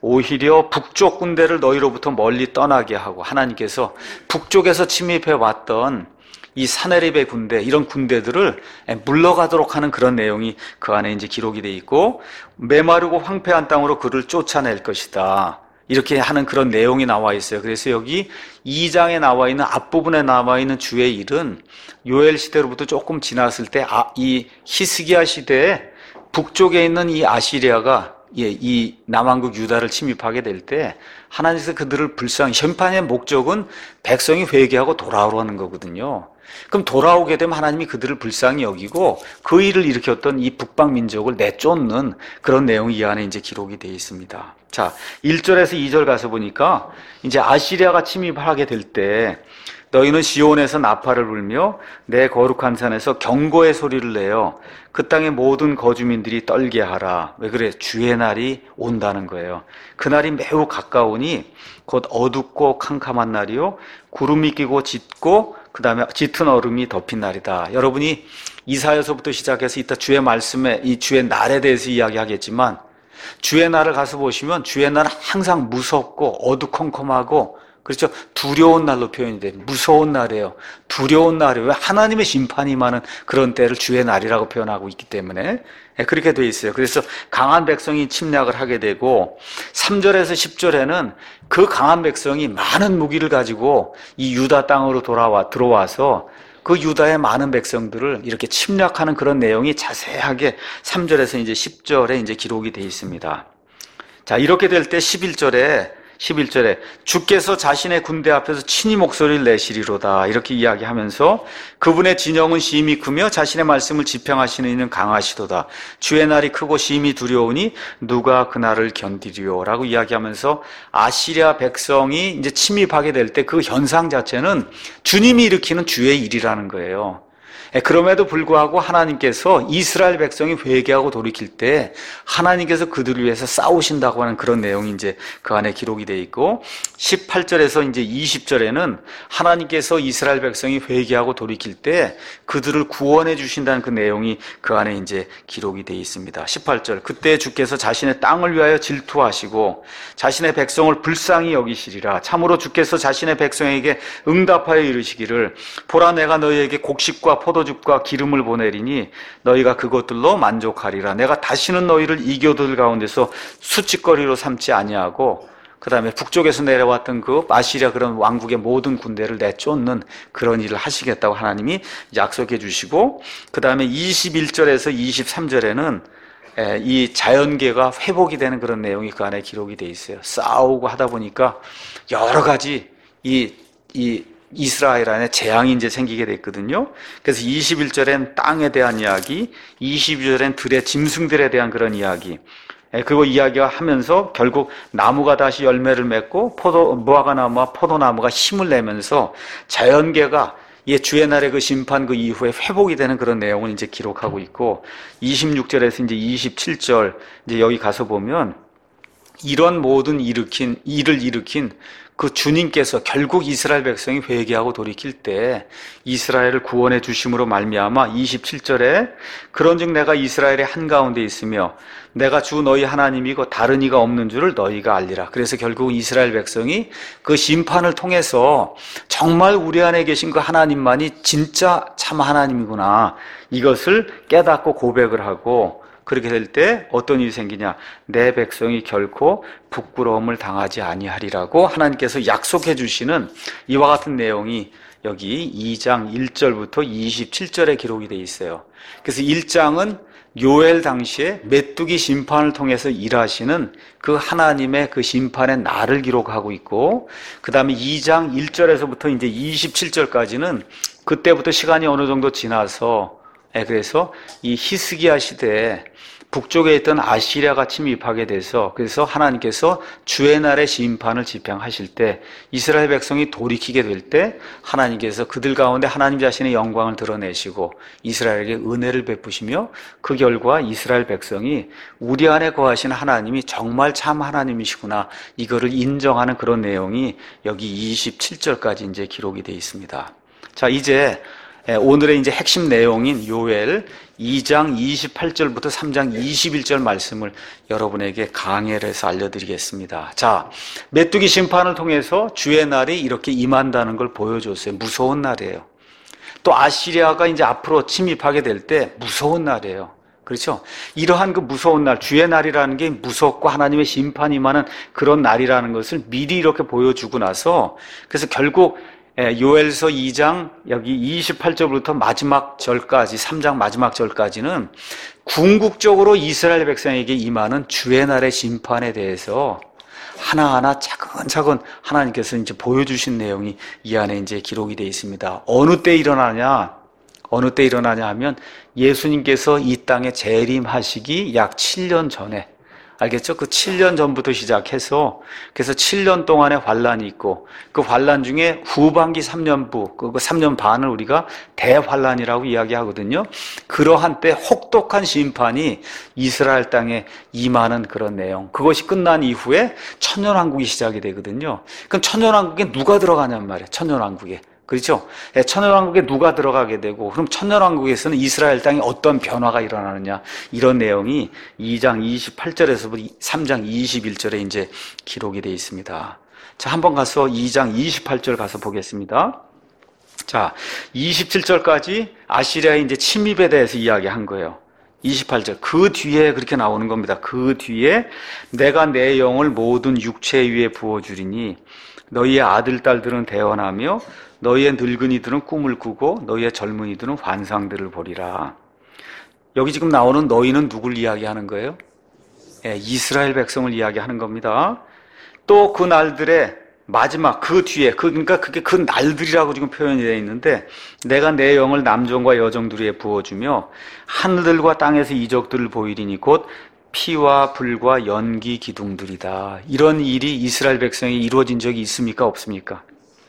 오히려 북쪽 군대를 너희로부터 멀리 떠나게 하고 하나님께서 북쪽에서 침입해 왔던 이 사네립의 군대 이런 군대들을 물러가도록 하는 그런 내용이 그 안에 이제 기록이 돼 있고 메마르고 황폐한 땅으로 그를 쫓아낼 것이다. 이렇게 하는 그런 내용이 나와 있어요. 그래서 여기 이 장에 나와 있는 앞부분에 나와 있는 주의 일은 요엘 시대로부터 조금 지났을 때 이 히스기야 시대에 북쪽에 있는 이 아시리아가 이 남왕국 유다를 침입하게 될 때 하나님께서 그들을 불쌍히 심판의 목적은 백성이 회개하고 돌아오라는 거거든요. 그럼 돌아오게 되면 하나님이 그들을 불쌍히 여기고 그 일을 일으켰던 이 북방 민족을 내쫓는 그런 내용이 이 안에 이제 기록이 되어 있습니다. 자, 일 절에서 이 절 가서 보니까 이제 아시리아가 침입하게 될 때 너희는 시온에서 나팔을 불며 내 거룩한 산에서 경고의 소리를 내어 그 땅의 모든 거주민들이 떨게 하라. 왜 그래? 주의 날이 온다는 거예요. 그날이 매우 가까우니 곧 어둡고 캄캄한 날이요 구름이 끼고 짙고 그 다음에 짙은 얼음이 덮인 날이다. 여러분이 이사야서부터 시작해서 이따 주의 말씀에 이 주의 날에 대해서 이야기하겠지만 주의 날을 가서 보시면 주의 날은 항상 무섭고 어두컴컴하고 그렇죠. 두려운 날로 표현이 돼요. 무서운 날이에요. 두려운 날이에요. 왜? 하나님의 심판이 많은 그런 때를 주의 날이라고 표현하고 있기 때문에 그렇게 돼 있어요. 그래서 강한 백성이 침략을 하게 되고 삼 절에서 십 절에는 그 강한 백성이 많은 무기를 가지고 이 유다 땅으로 돌아와 들어와서 그 유다의 많은 백성들을 이렇게 침략하는 그런 내용이 자세하게 삼 절에서 이제 십 절에 이제 기록이 되어 있습니다. 자, 이렇게 될 때 십일 절에 십일 절에 주께서 자신의 군대 앞에서 친히 목소리를 내시리로다 이렇게 이야기하면서 그분의 진영은 심히 크며 자신의 말씀을 지평하시는 이는 강하시도다. 주의 날이 크고 심히 두려우니 누가 그 날을 견디리요 라고 이야기하면서 아시리아 백성이 이제 침입하게 될 때 그 현상 자체는 주님이 일으키는 주의 일이라는 거예요. 그럼에도 불구하고 하나님께서 이스라엘 백성이 회개하고 돌이킬 때 하나님께서 그들을 위해서 싸우신다고 하는 그런 내용이 이제 그 안에 기록이 되어 있고 십팔 절에서 이제 이십 절에는 하나님께서 이스라엘 백성이 회개하고 돌이킬 때 그들을 구원해 주신다는 그 내용이 그 안에 이제 기록이 되어 있습니다. 십팔 절 그때 주께서 자신의 땅을 위하여 질투하시고 자신의 백성을 불쌍히 여기시리라. 참으로 주께서 자신의 백성에게 응답하여 이르시기를 보라 내가 너희에게 곡식과 포도 포도즙과 기름을 보내리니 너희가 그것들로 만족하리라. 내가 다시는 너희를 이교도들 가운데서 수치거리로 삼지 아니하고 그 다음에 북쪽에서 내려왔던 그 아시리아 그런 왕국의 모든 군대를 내쫓는 그런 일을 하시겠다고 하나님이 약속해 주시고 그 다음에 이십일 절에서 이십삼 절에는 이 자연계가 회복이 되는 그런 내용이 그 안에 기록이 돼 있어요. 싸우고 하다 보니까 여러 가지 이, 이 이스라엘 안에 재앙이 이제 생기게 됐거든요. 그래서 이십일 절엔 땅에 대한 이야기, 이십이 절엔 들의 짐승들에 대한 그런 이야기, 그리고 이야기가 하면서 결국 나무가 다시 열매를 맺고 포도, 무화과 나무와 포도나무가 힘을 내면서 자연계가 예, 주의 날의 그 심판 그 이후에 회복이 되는 그런 내용을 이제 기록하고 있고, 이십육 절에서 이제 이십칠 절, 이제 여기 가서 보면 이런 모든 일으킨, 일을 일으킨 그 주님께서 결국 이스라엘 백성이 회개하고 돌이킬 때 이스라엘을 구원해 주심으로 말미암아 이십칠 절에 그런즉 내가 이스라엘의 한가운데 있으며 내가 주 너희 하나님이고 다른 이가 없는 줄을 너희가 알리라. 그래서 결국 이스라엘 백성이 그 심판을 통해서 정말 우리 안에 계신 그 하나님만이 진짜 참 하나님이구나 이것을 깨닫고 고백을 하고, 그렇게 될 때 어떤 일이 생기냐? 내 백성이 결코 부끄러움을 당하지 아니하리라고 하나님께서 약속해 주시는 이와 같은 내용이 여기 이 장 일 절부터 이십칠 절에 기록이 되어 있어요. 그래서 일 장은 요엘 당시에 메뚜기 심판을 통해서 일하시는 그 하나님의 그 심판의 날을 기록하고 있고, 그 다음에 이 장 일 절에서부터 이제 이십칠 절까지는 그때부터 시간이 어느 정도 지나서, 그래서 이 히스기야 시대에 북쪽에 있던 아시리아가 침입하게 돼서 그래서 하나님께서 주의 날의 심판을 집행하실 때 이스라엘 백성이 돌이키게 될 때 하나님께서 그들 가운데 하나님 자신의 영광을 드러내시고 이스라엘에게 은혜를 베푸시며 그 결과 이스라엘 백성이 우리 안에 거하신 하나님이 정말 참 하나님이시구나 이거를 인정하는 그런 내용이 여기 이십칠 절까지 이제 기록이 되어 있습니다. 자, 이제 오늘의 이제 핵심 내용인 요엘 이 장 이십팔 절부터 삼 장 이십일 절 말씀을 여러분에게 강해를 해서 알려드리겠습니다. 자, 메뚜기 심판을 통해서 주의 날이 이렇게 임한다는 걸 보여줬어요. 무서운 날이에요. 또 아시리아가 이제 앞으로 침입하게 될 때 무서운 날이에요. 그렇죠? 이러한 그 무서운 날, 주의 날이라는 게 무섭고 하나님의 심판이 임하는 그런 날이라는 것을 미리 이렇게 보여주고 나서 그래서 결국 요엘서 이 장 여기 이십팔 절부터 마지막 절까지 삼 장 마지막 절까지는 궁극적으로 이스라엘 백성에게 임하는 주의 날의 심판에 대해서 하나하나 차근차근 하나님께서 이제 보여주신 내용이 이 안에 이제 기록이 되어 있습니다. 어느 때 일어나냐? 어느 때 일어나냐 하면 예수님께서 이 땅에 재림하시기 약 칠 년 전에 알겠죠? 그 칠 년 전부터 시작해서 그래서 칠 년 동안의 환란이 있고 그 환란 중에 후반기 삼 년부 그 삼 년 반을 우리가 대환란이라고 이야기하거든요. 그러한 때 혹독한 심판이 이스라엘 땅에 임하는 그런 내용. 그것이 끝난 이후에 천년왕국이 시작이 되거든요. 그럼 천년왕국에 누가 들어가냔 말이에요. 천년왕국에. 그렇죠? 천년왕국에 누가 들어가게 되고 그럼 천년왕국에서는 이스라엘 땅에 어떤 변화가 일어나느냐 이런 내용이 이 장 이십팔 절에서부터 삼 장 이십일 절에 이제 기록이 되어 있습니다. 자, 한번 가서 이 장 이십팔 절 가서 보겠습니다. 자, 이십칠 절까지 아시리아의 이제 침입에 대해서 이야기한 거예요. 이십팔 절 그 뒤에 그렇게 나오는 겁니다. 그 뒤에 내가 내 영을 모든 육체 위에 부어주리니 너희의 아들 딸들은 대언하며 너희의 늙은이들은 꿈을 꾸고 너희의 젊은이들은 환상들을 보리라. 여기 지금 나오는 너희는 누굴 이야기하는 거예요? 예, 이스라엘 백성을 이야기하는 겁니다. 또 그 날들의 마지막 그 뒤에 그, 그러니까 그게 그 날들이라고 지금 표현이 되어 있는데 내가 내 영을 남종과 여종들에게 부어주며 하늘들과 땅에서 이적들을 보이리니 곧 피와 불과 연기 기둥들이다. 이런 일이 이스라엘 백성이 이루어진 적이 있습니까? 없습니까?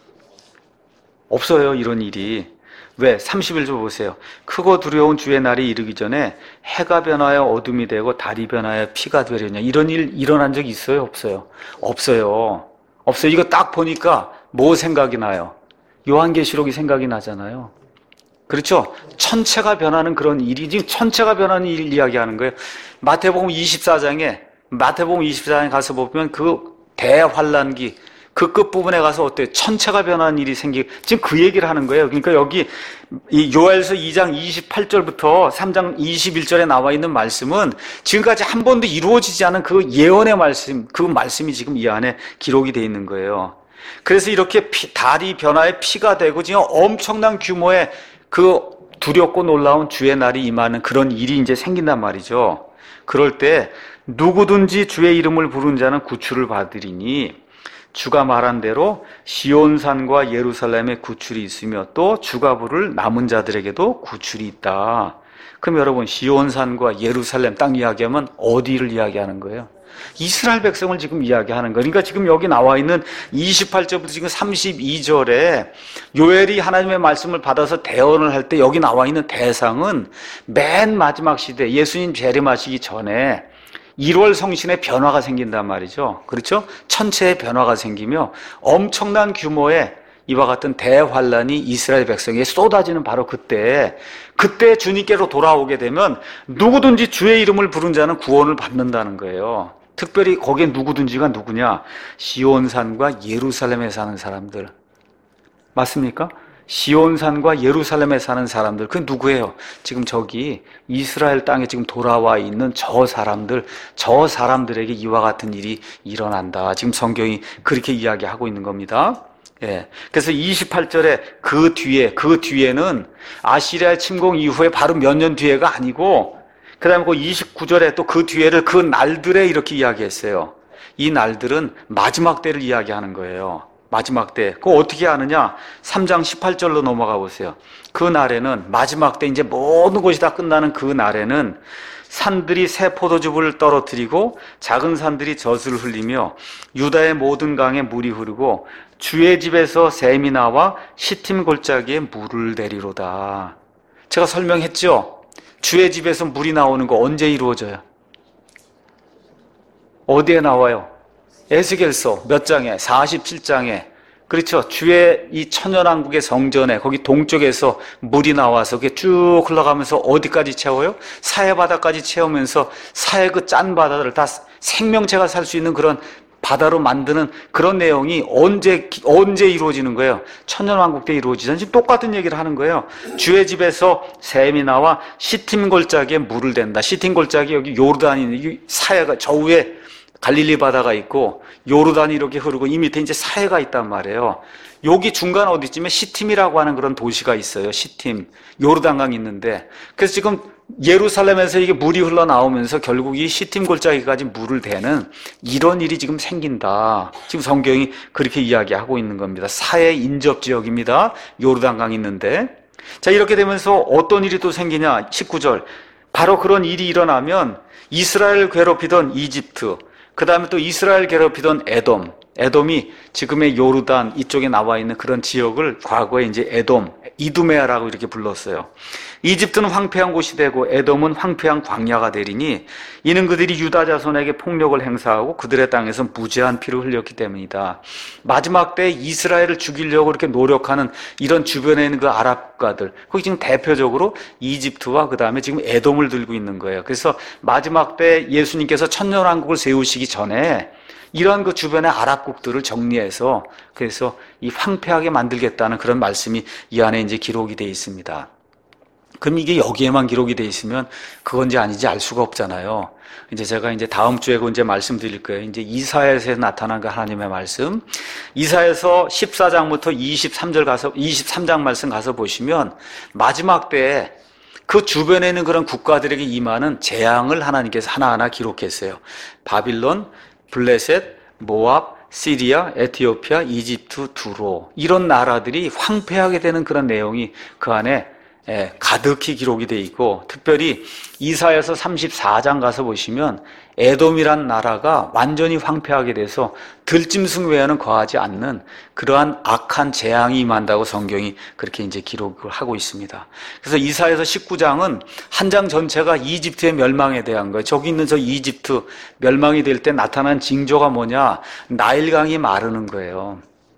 없어요. 이런 일이. 왜? 삼십일 절 보세요. 크고 두려운 주의 날이 이르기 전에 해가 변하여 어둠이 되고 달이 변하여 피가 되려냐. 이런 일 일어난 적이 있어요? 없어요? 없어요. 없어요. 이거 딱 보니까 뭐 생각이 나요? 요한계시록이 생각이 나잖아요. 그렇죠? 천체가 변하는 그런 일이 지금 천체가 변하는 일을 이야기하는 거예요. 마태복음 이십사 장에 마태복음 이십사 장에 가서 보면 그 대환란기 그 끝부분에 가서 어때요? 천체가 변하는 일이 생기 지금 그 얘기를 하는 거예요. 그러니까 여기 이 요엘서 이 장 이십팔 절부터 삼 장 이십일 절에 나와 있는 말씀은 지금까지 한 번도 이루어지지 않은 그 예언의 말씀, 그 말씀이 지금 이 안에 기록이 되어 있는 거예요. 그래서 이렇게 피, 달이 변화해 피가 되고 지금 엄청난 규모의 그 두렵고 놀라운 주의 날이 임하는 그런 일이 이제 생긴단 말이죠. 그럴 때 누구든지 주의 이름을 부른 자는 구출을 받으리니 주가 말한 대로 시온산과 예루살렘에 구출이 있으며 또 주가 부를 남은 자들에게도 구출이 있다. 그럼 여러분 시온산과 예루살렘 땅 이야기하면 어디를 이야기하는 거예요? 이스라엘 백성을 지금 이야기하는 거예요. 그러니까 지금 여기 나와 있는 이십팔 절부터 지금 삼십이 절에 요엘이 하나님의 말씀을 받아서 대언을 할 때 여기 나와 있는 대상은 맨 마지막 시대 예수님 재림하시기 전에 일월 성신의 변화가 생긴단 말이죠. 그렇죠? 천체의 변화가 생기며 엄청난 규모의 이와 같은 대환란이 이스라엘 백성에게 쏟아지는 바로 그때 그때 주님께로 돌아오게 되면 누구든지 주의 이름을 부른 자는 구원을 받는다는 거예요. 특별히 거기에 누구든지가 누구냐? 시온산과 예루살렘에 사는 사람들. 맞습니까? 시온산과 예루살렘에 사는 사람들, 그 누구예요? 지금 저기 이스라엘 땅에 지금 돌아와 있는 저 사람들, 저 사람들에게 이와 같은 일이 일어난다. 지금 성경이 그렇게 이야기하고 있는 겁니다. 예. 그래서 이십팔 절에 그 뒤에, 그 뒤에는 아시리아의 침공 이후에 바로 몇 년 뒤에가 아니고, 그 다음에 그 이십구 절에 또 그 뒤에를 그 날들에 이렇게 이야기했어요. 이 날들은 마지막 때를 이야기하는 거예요. 마지막 때. 그거 어떻게 아느냐? 삼 장 십팔 절로 넘어가 보세요. 그 날에는, 마지막 때 이제 모든 것이 다 끝나는 그 날에는 산들이 새 포도즙을 떨어뜨리고 작은 산들이 젖을 흘리며 유다의 모든 강에 물이 흐르고 주의 집에서 샘이 나와 시팀 골짜기에 물을 내리로다. 제가 설명했죠. 주의 집에서 물이 나오는 거 언제 이루어져요? 어디에 나와요? 에스겔서 몇 장에? 사십칠 장에. 그렇죠. 주의 이 천연왕국의 성전에 거기 동쪽에서 물이 나와서 그게 쭉 흘러가면서 어디까지 채워요? 사해 바다까지 채우면서 사해 그 짠 바다를 다 생명체가 살 수 있는 그런 바다로 만드는 그런 내용이 언제 언제 이루어지는 거예요? 천년왕국 때 이루어지잖아요. 지금 똑같은 얘기를 하는 거예요. 주의 집에서 샘이 나와 시팀 골짜기에 물을 댄다. 시팀 골짜기 여기 요르단이 사해가 저 위에 갈릴리 바다가 있고 요르단이 이렇게 흐르고 이 밑에 이제 사해가 있단 말이에요. 여기 중간 어디쯤에 시팀이라고 하는 그런 도시가 있어요. 시팀. 요르단강이 있는데 그래서 지금 예루살렘에서 이게 물이 흘러나오면서 결국 이 시팀 골짜기까지 물을 대는 이런 일이 지금 생긴다. 지금 성경이 그렇게 이야기하고 있는 겁니다. 사해 인접 지역입니다. 요르단강이 있는데 자 이렇게 되면서 어떤 일이 또 생기냐. 십구 절 바로 그런 일이 일어나면 이스라엘 괴롭히던 이집트 그 다음에 또 이스라엘 괴롭히던 에돔, 에돔이 지금의 요르단 이쪽에 나와 있는 그런 지역을 과거에 이제 에돔, 이두메아라고 이렇게 불렀어요. 이집트는 황폐한 곳이 되고 에돔은 황폐한 광야가 되리니 이는 그들이 유다 자손에게 폭력을 행사하고 그들의 땅에서 무제한 피를 흘렸기 때문이다. 마지막 때 이스라엘을 죽이려고 이렇게 노력하는 이런 주변에 있는 그 아랍 국가들, 거기 지금 대표적으로 이집트와 그 다음에 지금 에돔을 들고 있는 거예요. 그래서 마지막 때 예수님께서 천년왕국을 세우시기 전에 이런 그 주변의 아랍국들을 정리해서 그래서 이 황폐하게 만들겠다는 그런 말씀이 이 안에 이제 기록이 되어 있습니다. 그럼 이게 여기에만 기록이 되어 있으면 그건지 아닌지 알 수가 없잖아요. 이제 제가 이제 다음 주에 그 이제 말씀드릴 거예요. 이제 이사야에서 나타난 그 하나님의 말씀. 이사야에서 십사 장부터 이십삼 절 가서, 이십삼 장 말씀 가서 보시면 마지막 때에 그 주변에 있는 그런 국가들에게 임하는 재앙을 하나님께서 하나하나 기록했어요. 바빌론, 블레셋, 모압, 시리아, 에티오피아, 이집트, 두로 이런 나라들이 황폐하게 되는 그런 내용이 그 안에 가득히 기록이 되어 있고 특별히 이사야서 삼십사 장 가서 보시면 에돔이란 나라가 완전히 황폐하게 돼서 들짐승 외에는 거하지 않는 그러한 악한 재앙이 임한다고 성경이 그렇게 이제 기록을 하고 있습니다. 그래서 이사야서 십구 장은 한 장 전체가 이집트의 멸망에 대한 거예요. 저기 있는 저 이집트 멸망이 될 때 나타난 징조가 뭐냐? 나일강이 마르는 거예요.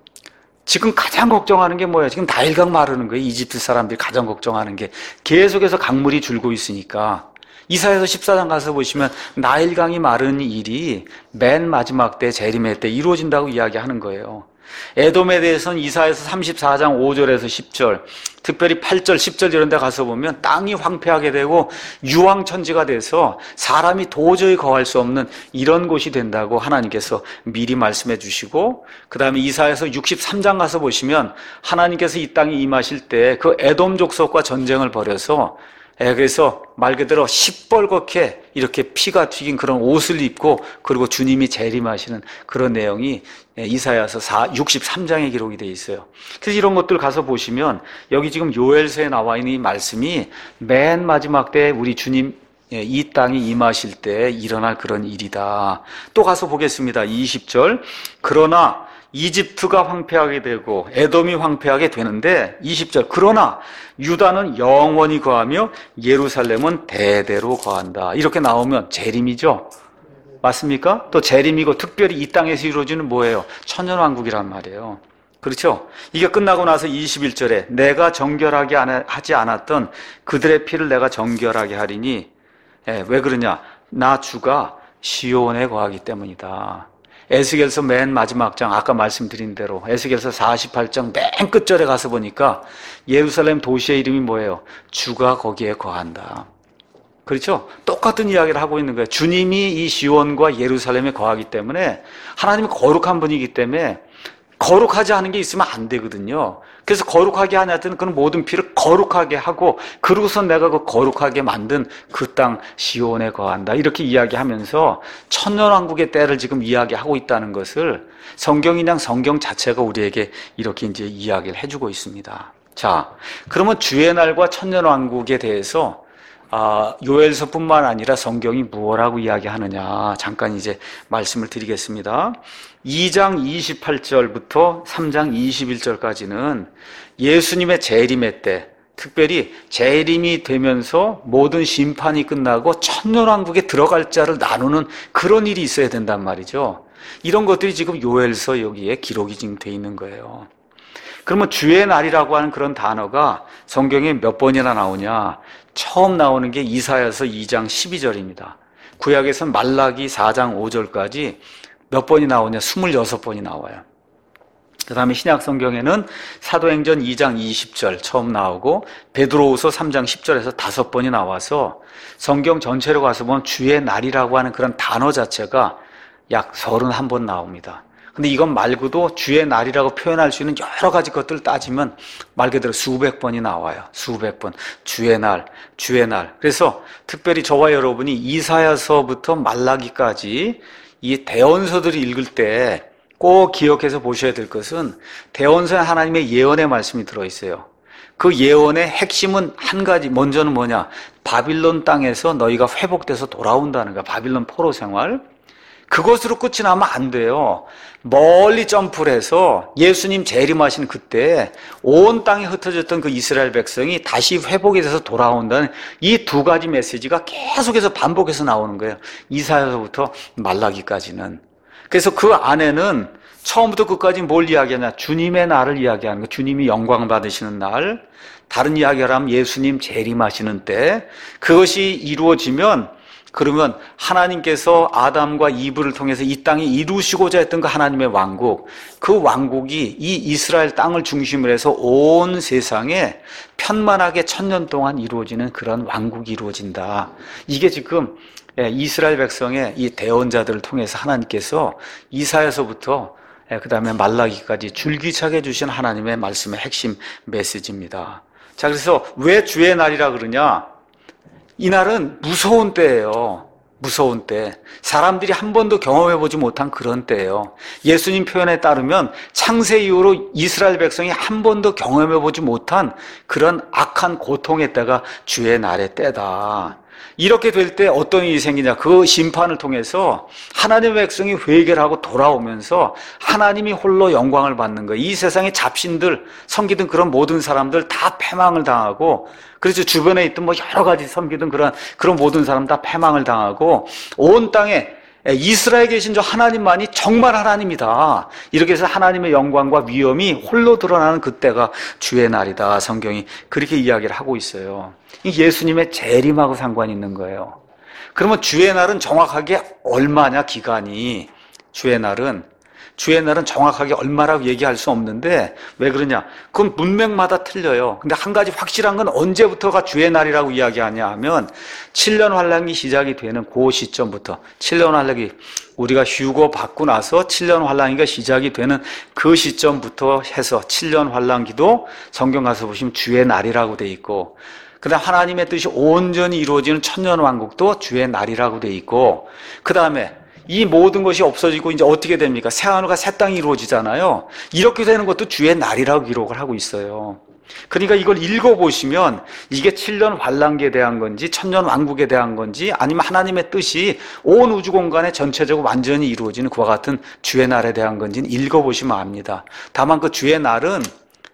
지금 가장 걱정하는 게 뭐예요? 지금 나일강 마르는 거예요. 이집트 사람들이 가장 걱정하는 게 계속해서 강물이 줄고 있으니까. 이사야서 십사 장 가서 보시면 나일강이 마르는 일이 맨 마지막 때 재림의 때 이루어진다고 이야기하는 거예요. 에돔에 대해서는 이사야서 삼십사 장 오 절에서 십 절, 특별히 팔 절, 십 절 이런 데 가서 보면 땅이 황폐하게 되고 유황천지가 돼서 사람이 도저히 거할 수 없는 이런 곳이 된다고 하나님께서 미리 말씀해 주시고 그 다음에 이사야서 육십삼 장 가서 보시면 하나님께서 이 땅에 임하실 때 그 에돔 족속과 전쟁을 벌여서 예, 그래서 말 그대로 시뻘겋게 이렇게 피가 튀긴 그런 옷을 입고 그리고 주님이 재림하시는 그런 내용이 이사야서 육십삼 장에 기록이 되어 있어요. 그래서 이런 것들 가서 보시면 여기 지금 요엘서에 나와 있는 이 말씀이 맨 마지막 때 우리 주님 이 땅에 임하실 때 일어날 그런 일이다. 또 가서 보겠습니다. 이십 절 그러나 이집트가 황폐하게 되고 에돔이 황폐하게 되는데 이십 절 그러나 유다는 영원히 거하며 예루살렘은 대대로 거한다. 이렇게 나오면 재림이죠. 맞습니까? 또 재림이고 특별히 이 땅에서 이루어지는 뭐예요? 천년왕국이란 말이에요. 그렇죠? 이게 끝나고 나서 이십일 절에 내가 정결하게 하지 않았던 그들의 피를 내가 정결하게 하리니 예, 왜 그러냐? 나 주가 시온에 거하기 때문이다. 에스겔서 맨 마지막 장 아까 말씀드린 대로 에스겔서 사십팔 장 맨 끝절에 가서 보니까 예루살렘 도시의 이름이 뭐예요? 주가 거기에 거한다. 그렇죠? 똑같은 이야기를 하고 있는 거예요. 주님이 이 시온과 예루살렘에 거하기 때문에 하나님이 거룩한 분이기 때문에 거룩하지 않은 게 있으면 안 되거든요. 그래서 거룩하게 하냐든 그런 모든 피를 거룩하게 하고 그러고서 내가 그 거룩하게 만든 그 땅 시온에 거한다. 이렇게 이야기하면서 천년왕국의 때를 지금 이야기하고 있다는 것을 성경이 그냥 성경 자체가 우리에게 이렇게 이제 이야기를 해주고 있습니다. 자, 그러면 주의 날과 천년왕국에 대해서 아, 요엘서뿐만 아니라 성경이 무엇라고 이야기하느냐 잠깐 이제 말씀을 드리겠습니다. 이 장 이십팔 절부터 삼 장 이십일 절까지는 예수님의 재림의 때, 특별히 재림이 되면서 모든 심판이 끝나고 천년왕국에 들어갈 자를 나누는 그런 일이 있어야 된단 말이죠. 이런 것들이 지금 요엘서 여기에 기록이 지금 돼 있는 거예요. 그러면 주의 날이라고 하는 그런 단어가 성경에 몇 번이나 나오냐? 처음 나오는 게 이사야서 이 장 십이 절입니다. 구약에서는 말라기 사 장 오 절까지 몇 번이 나오냐? 이십육 번이 나와요. 그 다음에 신약 성경에는 사도행전 이 장 이십 절 처음 나오고 베드로후서 삼 장 십 절에서 다섯 번이 나와서 성경 전체로 가서 보면 주의 날이라고 하는 그런 단어 자체가 약 서른한 번 나옵니다. 근데 이것 말고도 주의 날이라고 표현할 수 있는 여러 가지 것들을 따지면 말 그대로 수백 번이 나와요. 수백 번. 주의 날, 주의 날. 그래서 특별히 저와 여러분이 이사야서부터 말라기까지 이 대언서들을 읽을 때 꼭 기억해서 보셔야 될 것은 대언서에 하나님의 예언의 말씀이 들어있어요. 그 예언의 핵심은 한 가지, 먼저는 뭐냐? 바빌론 땅에서 너희가 회복돼서 돌아온다는 거야. 바빌론 포로 생활. 그것으로 끝이 나면 안 돼요. 멀리 점프를 해서 예수님 재림하신 그때 온 땅에 흩어졌던 그 이스라엘 백성이 다시 회복이 돼서 돌아온다는 이 두 가지 메시지가 계속해서 반복해서 나오는 거예요. 이사야서부터 말라기까지는. 그래서 그 안에는 처음부터 끝까지 뭘 이야기하냐? 주님의 날을 이야기하는 거예요. 주님이 영광 받으시는 날. 다른 이야기를 하면 예수님 재림하시는 때. 그것이 이루어지면 그러면 하나님께서 아담과 이브를 통해서 이 땅에 이루시고자 했던 그 하나님의 왕국, 그 왕국이 이 이스라엘 땅을 중심으로 해서 온 세상에 편만하게 천년 동안 이루어지는 그런 왕국이 이루어진다. 이게 지금 이스라엘 백성의 이 대언자들을 통해서 하나님께서 이사야서부터 그 다음에 말라기까지 줄기차게 주신 하나님의 말씀의 핵심 메시지입니다. 자, 그래서 왜 주의 날이라 그러냐? 이 날은 무서운 때예요. 무서운 때. 사람들이 한 번도 경험해보지 못한 그런 때예요. 예수님 표현에 따르면 창세 이후로 이스라엘 백성이 한 번도 경험해보지 못한 그런 악한 고통의 때가 주의 날의 때다. 이렇게 될 때 어떤 일이 생기냐? 그 심판을 통해서 하나님의 백성이 회개를 하고 돌아오면서 하나님이 홀로 영광을 받는 거예요. 이 세상의 잡신들, 섬기던 그런 모든 사람들 다 패망을 당하고, 그래서 주변에 있던 뭐 여러 가지 섬기던 그런, 그런 모든 사람 다 패망을 당하고, 온 땅에 이스라엘에 계신 저 하나님만이 정말 하나님이다. 이렇게 해서 하나님의 영광과 위엄이 홀로 드러나는 그때가 주의 날이다. 성경이 그렇게 이야기를 하고 있어요. 예수님의 재림하고 상관이 있는 거예요. 그러면 주의 날은 정확하게 얼마냐, 기간이. 주의 날은 주의 날은 정확하게 얼마라고 얘기할 수 없는데 왜 그러냐? 그건 문맥마다 틀려요. 근데 한 가지 확실한 건 언제부터가 주의 날이라고 이야기하냐 하면 칠 년 환란기 시작이 되는 그 시점부터, 칠 년 환란기, 우리가 휴거 받고 나서 칠 년 환란기가 시작이 되는 그 시점부터 해서 칠 년 환란기도 성경 가서 보시면 주의 날이라고 돼 있고, 그 다음 하나님의 뜻이 온전히 이루어지는 천년 왕국도 주의 날이라고 돼 있고, 그 다음에 이 모든 것이 없어지고 이제 어떻게 됩니까? 새하늘과 새 땅이 이루어지잖아요. 이렇게 되는 것도 주의 날이라고 기록을 하고 있어요. 그러니까 이걸 읽어보시면 이게 칠 년 환란기에 대한 건지 천년 왕국에 대한 건지 아니면 하나님의 뜻이 온 우주 공간에 전체적으로 완전히 이루어지는 그와 같은 주의 날에 대한 건지는 읽어보시면 압니다. 다만 그 주의 날은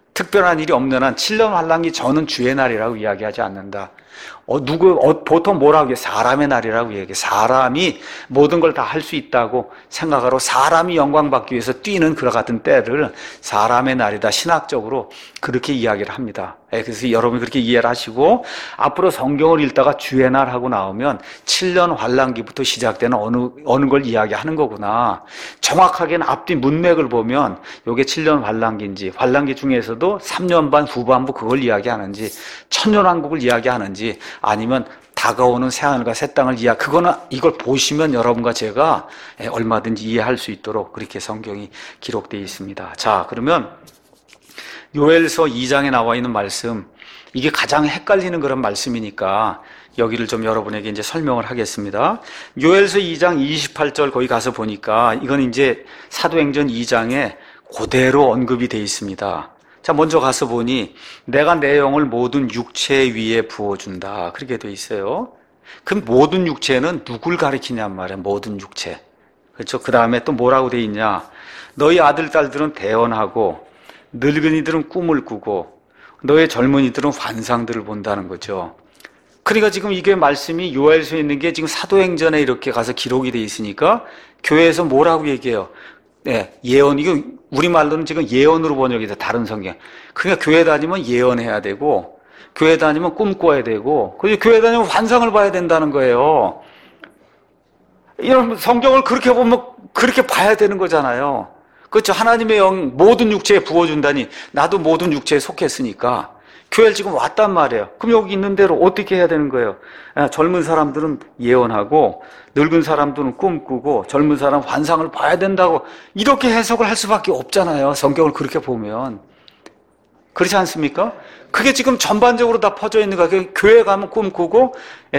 특별한 일이 없는 한 칠 년 환란기 전은 주의 날이라고 이야기하지 않는다. 어, 누구, 어, 보통 뭐라고 해? 사람의 날이라고 얘기해. 사람이 모든 걸 다 할 수 있다고 생각하고 사람이 영광받기 위해서 뛰는 그와 같은 때를 사람의 날이다. 신학적으로 그렇게 이야기를 합니다. 예, 그래서 여러분이 그렇게 이해를 하시고 앞으로 성경을 읽다가 주의 날 하고 나오면 칠 년 환란기부터 시작되는 어느, 어느 걸 이야기하는 거구나. 정확하게는 앞뒤 문맥을 보면 이게 칠 년 환란기인지 환란기 중에서도 삼 년 반 후반부 그걸 이야기하는지 천년 왕국을 이야기하는지 아니면 다가오는 새하늘과 새 땅을 이해, 그거는 이걸 보시면 여러분과 제가 얼마든지 이해할 수 있도록 그렇게 성경이 기록되어 있습니다. 자, 그러면 요엘서 이 장에 나와 있는 말씀, 이게 가장 헷갈리는 그런 말씀이니까 여기를 좀 여러분에게 이제 설명을 하겠습니다. 요엘서 이 장 이십팔 절 거기 가서 보니까 이건 이제 사도행전 이 장에 그대로 언급이 되어 있습니다. 자, 자, 먼저 가서 보니 내가 내 영을 모든 육체 위에 부어준다. 그렇게 돼 있어요. 그럼 모든 육체는 누굴 가리키냔 말이야. 모든 육체. 그렇죠? 그 다음에 또 뭐라고 돼 있냐. 너희 아들, 딸들은 대언하고 늙은이들은 꿈을 꾸고 너의 젊은이들은 환상들을 본다는 거죠. 그러니까 지금 이게 말씀이 요엘서에 있는 게 지금 사도행전에 이렇게 가서 기록이 돼 있으니까 교회에서 뭐라고 얘기해요? 네, 예언. 이거 우리말로는 지금 예언으로 번역이 돼, 다른 성경. 그러니까 교회 다니면 예언해야 되고, 교회 다니면 꿈꿔야 되고, 그리고 교회 다니면 환상을 봐야 된다는 거예요. 이런 성경을 그렇게 보면 그렇게 봐야 되는 거잖아요. 그렇죠. 하나님의 영 모든 육체에 부어준다니 나도 모든 육체에 속했으니까 교회를 지금 왔단 말이에요. 그럼 여기 있는 대로 어떻게 해야 되는 거예요? 아, 젊은 사람들은 예언하고 늙은 사람들은 꿈꾸고 젊은 사람은 환상을 봐야 된다고 이렇게 해석을 할 수밖에 없잖아요. 성경을 그렇게 보면. 그렇지 않습니까? 그게 지금 전반적으로 다 퍼져 있는 거예요. 교회 가면 꿈꾸고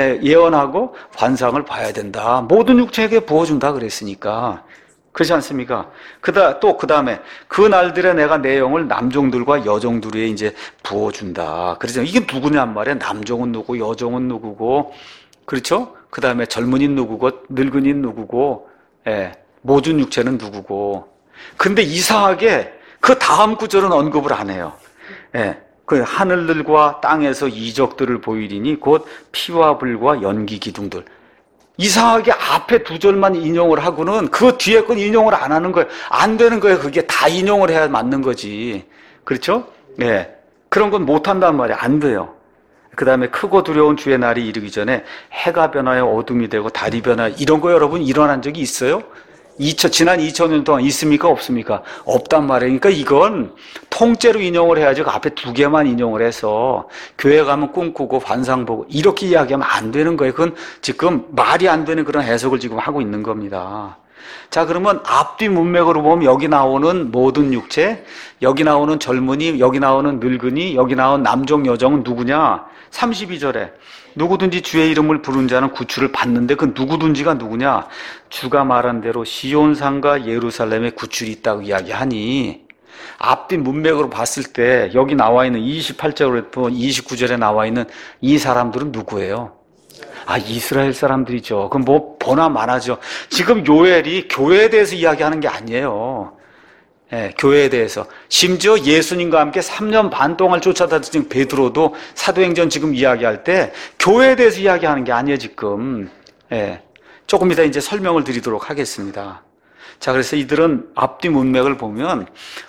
예언하고 환상을 봐야 된다. 모든 육체에게 부어준다 그랬으니까. 그렇지 않습니까? 그다, 또 그 다음에 그 날들에 내가 내 영을 남종들과 여종들에 이제 부어준다. 그래서 이게 누구냔 말이야. 남종은 누구, 여종은 누구고, 그렇죠? 그 다음에 젊은이는 누구고, 늙은이는 누구고, 예, 모든 육체는 누구고. 근데 이상하게 그 다음 구절은 언급을 안 해요. 예, 그 하늘들과 땅에서 이적들을 보이리니 곧 피와 불과 연기 기둥들. 이상하게 앞에 두 절만 인용을 하고는 그 뒤에 건 인용을 안 하는 거예요. 안 되는 거예요. 그게 다 인용을 해야 맞는 거지. 그렇죠? 네. 그런 건 못 한단 말이에요. 안 돼요. 그 다음에 크고 두려운 주의 날이 이르기 전에 해가 변하여 어둠이 되고 달이 변하여 이런 거 여러분 일어난 적이 있어요? 이천, 지난 이천 년 동안 있습니까? 없습니까? 없단 말이에요. 그러니까 이건 통째로 인용을 해야지 그 앞에 두 개만 인용을 해서 교회 가면 꿈꾸고 환상 보고 이렇게 이야기하면 안 되는 거예요. 그건 지금 말이 안 되는 그런 해석을 지금 하고 있는 겁니다. 자, 그러면 앞뒤 문맥으로 보면 여기 나오는 모든 육체, 여기 나오는 젊은이, 여기 나오는 늙은이, 여기 나온 남종, 여종은 누구냐? 삼십이 절에 누구든지 주의 이름을 부른 자는 구출을 받는데 그 누구든지가 누구냐? 주가 말한 대로 시온산과 예루살렘에 구출이 있다고 이야기하니 앞뒤 문맥으로 봤을 때 여기 나와 있는 이십팔 절부터 이십구 절에 나와 있는 이 사람들은 누구예요? 아, 이스라엘 사람들이죠. 그럼 뭐 보나 마나죠. 지금 요엘이 교회에 대해서 이야기하는 게 아니에요. 예, 교회에 대해서. 심지어 예수님과 함께 삼 년 반 동안 쫓아다니던 베드로도 사도행전 지금 이야기할 때 교회에 대해서 이야기하는 게 아니에요, 지금. 예, 조금 이따 이제 설명을 드리도록 하겠습니다. 자, 그래서 이들은 앞뒤 문맥을 보면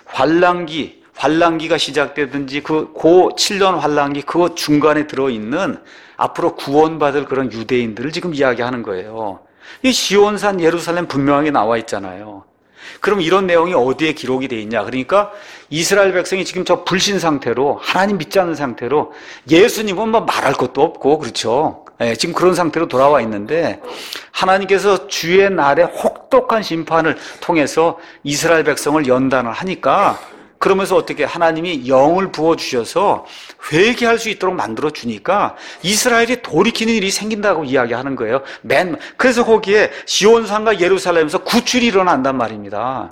환란기, 환란기가 시작되든지 그 고 칠 년 환란기 그 중간에 들어있는 앞으로 구원받을 그런 유대인들을 지금 이야기하는 거예요. 이 시온산 예루살렘 분명하게 나와 있잖아요. 그럼 이런 내용이 어디에 기록이 돼 있냐? 그러니까 이스라엘 백성이 지금 저 불신 상태로 하나님 믿지 않는 상태로 예수님은 뭐 말할 것도 없고 그렇죠. 예, 지금 그런 상태로 돌아와 있는데 하나님께서 주의 날에 혹독한 심판을 통해서 이스라엘 백성을 연단을 하니까 그러면서 어떻게 하나님이 영을 부어주셔서 회개할 수 있도록 만들어주니까 이스라엘이 돌이키는 일이 생긴다고 이야기하는 거예요. 맨, 그래서 거기에 시온산과 예루살렘에서 구출이 일어난단 말입니다.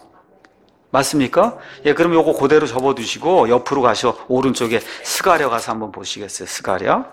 맞습니까? 예, 그럼 요거 그대로 접어두시고 옆으로 가셔 오른쪽에 스가랴 가서 한번 보시겠어요? 스가랴.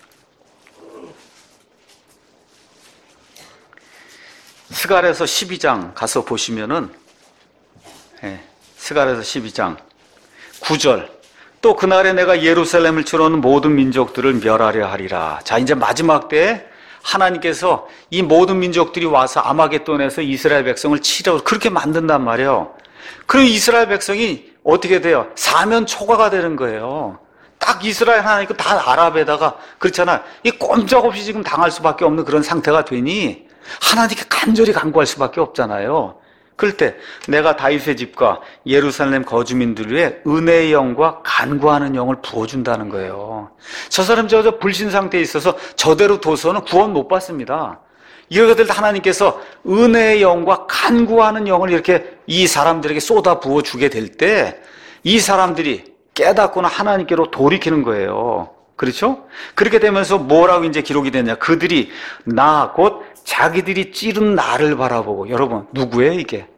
스가랴에서 십이 장 가서 보시면은, 예, 스가랴에서 십이 장 구 절. 또 그날에 내가 예루살렘을 치러오는 모든 민족들을 멸하려 하리라. 자, 이제 마지막 때에 하나님께서 이 모든 민족들이 와서 아마겟돈에서 이스라엘 백성을 치려 그렇게 만든단 말이에요. 그럼 이스라엘 백성이 어떻게 돼요? 사면 초과가 되는 거예요. 딱 이스라엘 하나니까 다 아랍에다가 그렇잖아. 이 꼼짝없이 지금 당할 수밖에 없는 그런 상태가 되니 하나님께 간절히 간구할 수밖에 없잖아요. 그럴 때 내가 다윗의 집과 예루살렘 거주민들 위해 은혜의 영과 간구하는 영을 부어준다는 거예요. 저 사람 저, 저 불신 상태에 있어서 저대로 둬서는 구원 못 받습니다. 이렇게 하나님께서 은혜의 영과 간구하는 영을 이렇게 이 사람들에게 쏟아 부어주게 될 때 이 사람들이 깨닫고는 하나님께로 돌이키는 거예요. 그렇죠? 그렇게 되면서 뭐라고 이제 기록이 되냐? 그들이 나 곧 자기들이 찌른 나를 바라보고. 여러분 누구예요 이게?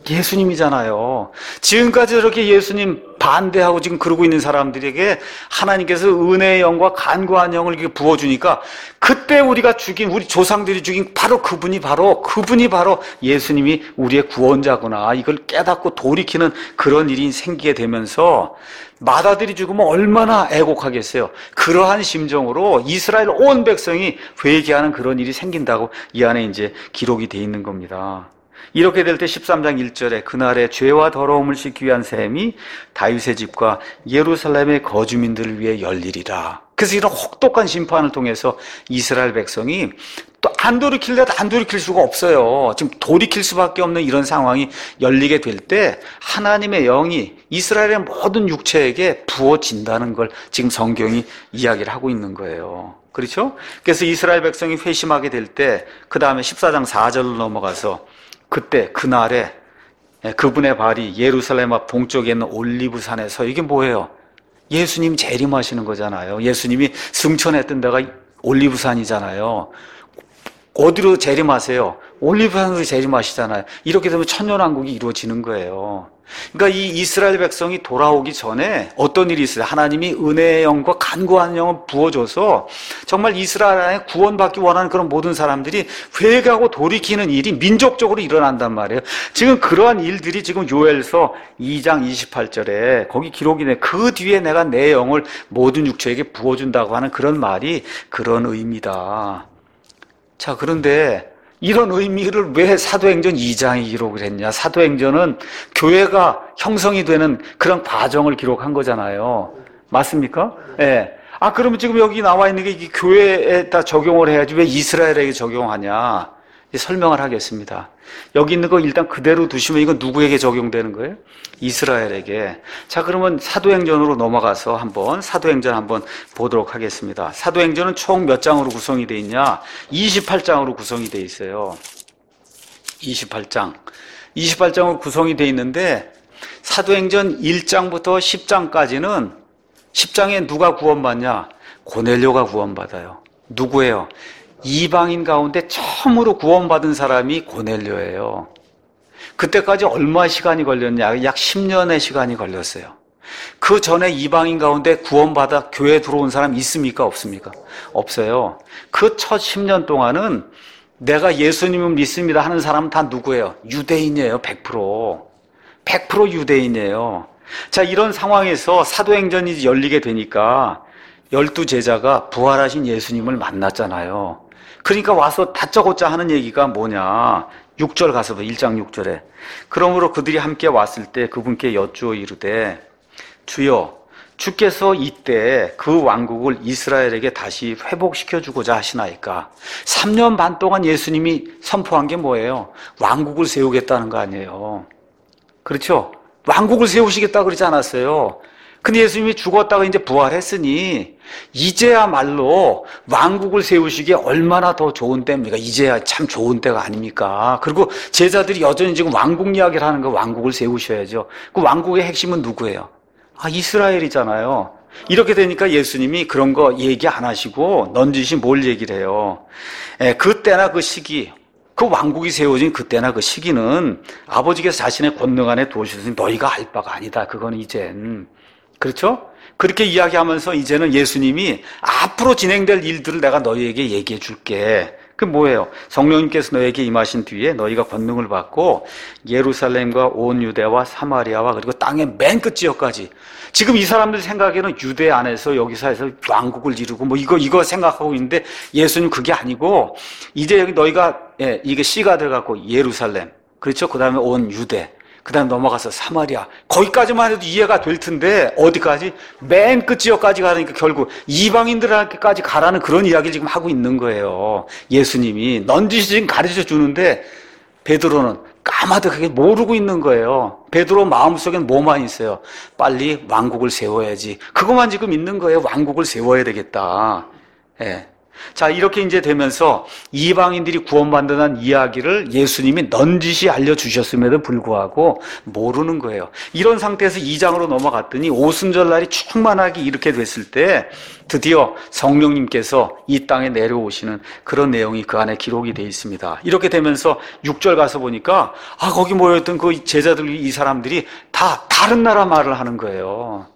예수님이잖아요. 지금까지 저렇게 예수님 반대하고 지금 그러고 있는 사람들에게 하나님께서 은혜의 영과 간구한 영을 이렇게 부어주니까 그때 우리가 죽인, 우리 조상들이 죽인 바로 그분이 바로, 그분이 바로 예수님이 우리의 구원자구나. 이걸 깨닫고 돌이키는 그런 일이 생기게 되면서 맏아들이 죽으면 얼마나 애곡하겠어요. 그러한 심정으로 이스라엘 온 백성이 회개하는 그런 일이 생긴다고 이 안에 이제 기록이 돼 있는 겁니다. 이렇게 될 때 십삼 장 일 절에 그날에 죄와 더러움을 씻기 위한 셈이 다윗의 집과 예루살렘의 거주민들을 위해 열리리라. 그래서 이런 혹독한 심판을 통해서 이스라엘 백성이 또 안 돌이킬래도 안 돌이킬 수가 없어요. 지금 돌이킬 수밖에 없는 이런 상황이 열리게 될 때 하나님의 영이 이스라엘의 모든 육체에게 부어진다는 걸 지금 성경이 이야기를 하고 있는 거예요. 그렇죠? 그래서 이스라엘 백성이 회심하게 될 때 그 다음에 십사 장 사 절로 넘어가서 그때 그날에 그분의 발이 예루살렘 앞 동쪽에 있는 올리브산에서, 이게 뭐예요? 예수님 재림하시는 거잖아요. 예수님이 승천했던 데가 올리브산이잖아요. 어디로 재림하세요? 올리브산으로 재림하시잖아요. 이렇게 되면 천년왕국이 이루어지는 거예요. 그러니까 이 이스라엘 백성이 돌아오기 전에 어떤 일이 있어요? 하나님이 은혜의 영과 간구하는 영을 부어줘서 정말 이스라엘 안에 구원받기 원하는 그런 모든 사람들이 회개하고 돌이키는 일이 민족적으로 일어난단 말이에요. 지금 그러한 일들이 지금 요엘서 이 장 이십팔 절에 거기 기록이네. 그 뒤에 내가 내 영을 모든 육체에게 부어준다고 하는 그런 말이 그런 의미다. 자, 그런데 이런 의미를 왜 사도행전 이 장에 기록을 했냐? 사도행전은 교회가 형성이 되는 그런 과정을 기록한 거잖아요. 맞습니까? 예. 네. 아, 그러면 지금 여기 나와 있는 게 이게 교회에다 적용을 해야지 왜 이스라엘에게 적용하냐? 설명을 하겠습니다. 여기 있는 거 일단 그대로 두시면 이건 누구에게 적용되는 거예요? 이스라엘에게. 자, 그러면 사도행전으로 넘어가서 한번 사도행전 한번 보도록 하겠습니다. 사도행전은 총 몇 장으로 구성이 되어 있냐? 이십팔 장으로 구성이 되어 있어요. 이십팔 장. 이십팔 장으로 구성이 되어 있는데 사도행전 일 장부터 십 장까지는 십 장에 누가 구원받냐? 고넬료가 구원받아요. 누구예요? 이방인 가운데 처음으로 구원받은 사람이 고넬료예요. 그때까지 얼마 시간이 걸렸냐? 약 십 년의 시간이 걸렸어요. 그 전에 이방인 가운데 구원받아 교회에 들어온 사람 있습니까? 없습니까? 없어요. 그 첫 십 년 동안은 내가 예수님을 믿습니다 하는 사람은 다 누구예요? 유대인이에요. 백 퍼센트. 백 퍼센트 유대인이에요. 자, 이런 상황에서 사도행전이 열리게 되니까 열두 제자가 부활하신 예수님을 만났잖아요. 그러니까 와서 다짜고짜 하는 얘기가 뭐냐? 육 절 가서 봐. 일 장 육 절에. 그러므로 그들이 함께 왔을 때 그분께 여쭈어 이르되 주여, 주께서 이때 그 왕국을 이스라엘에게 다시 회복시켜 주고자 하시나이까? 삼 년 반 동안 예수님이 선포한 게 뭐예요? 왕국을 세우겠다는 거 아니에요. 그렇죠? 왕국을 세우시겠다 그러지 않았어요. 근데 예수님이 죽었다가 이제 부활했으니 이제야말로 왕국을 세우시기에 얼마나 더 좋은 때입니까? 이제야 참 좋은 때가 아닙니까? 그리고 제자들이 여전히 지금 왕국 이야기를 하는 거, 왕국을 세우셔야죠. 그 왕국의 핵심은 누구예요? 아, 이스라엘이잖아요. 이렇게 되니까 예수님이 그런 거 얘기 안 하시고 넌지시 뭘 얘기를 해요? 예, 그때나 그 시기, 그 왕국이 세워진 그때나 그 시기는 아버지께서 자신의 권능 안에 두시더니 너희가 알 바가 아니다. 그거는 이젠. 그렇죠? 그렇게 이야기하면서 이제는 예수님이 앞으로 진행될 일들을 내가 너희에게 얘기해 줄게. 그 뭐예요? 성령님께서 너희에게 임하신 뒤에 너희가 권능을 받고 예루살렘과 온 유대와 사마리아와 그리고 땅의 맨 끝 지역까지. 지금 이 사람들 생각에는 유대 안에서 여기서 해서 왕국을 이루고 뭐 이거 이거 생각하고 있는데 예수님 그게 아니고 이제 여기 너희가 예, 이게 씨가 들어갔고 예루살렘. 그렇죠? 그다음에 온 유대. 그 다음에 넘어가서 사마리아. 거기까지만 해도 이해가 될 텐데 어디까지? 맨 끝 지역까지 가니까 결국 이방인들에게까지 가라는 그런 이야기를 지금 하고 있는 거예요. 예수님이 넌지시 지금 가르쳐 주는데 베드로는 까마득하게 모르고 있는 거예요. 베드로 마음속엔 뭐만 있어요? 빨리 왕국을 세워야지. 그것만 지금 있는 거예요. 왕국을 세워야 되겠다. 예. 자, 이렇게 이제 되면서 이방인들이 구원받는다는 이야기를 예수님이 넌지시 알려주셨음에도 불구하고 모르는 거예요. 이런 상태에서 이 장으로 넘어갔더니 오순절날이 충만하게 이렇게 됐을 때 드디어 성령님께서 이 땅에 내려오시는 그런 내용이 그 안에 기록이 되어 있습니다. 이렇게 되면서 육 절 가서 보니까 아, 거기 모였던 그 제자들, 이 사람들이 다 다른 나라 말을 하는 거예요.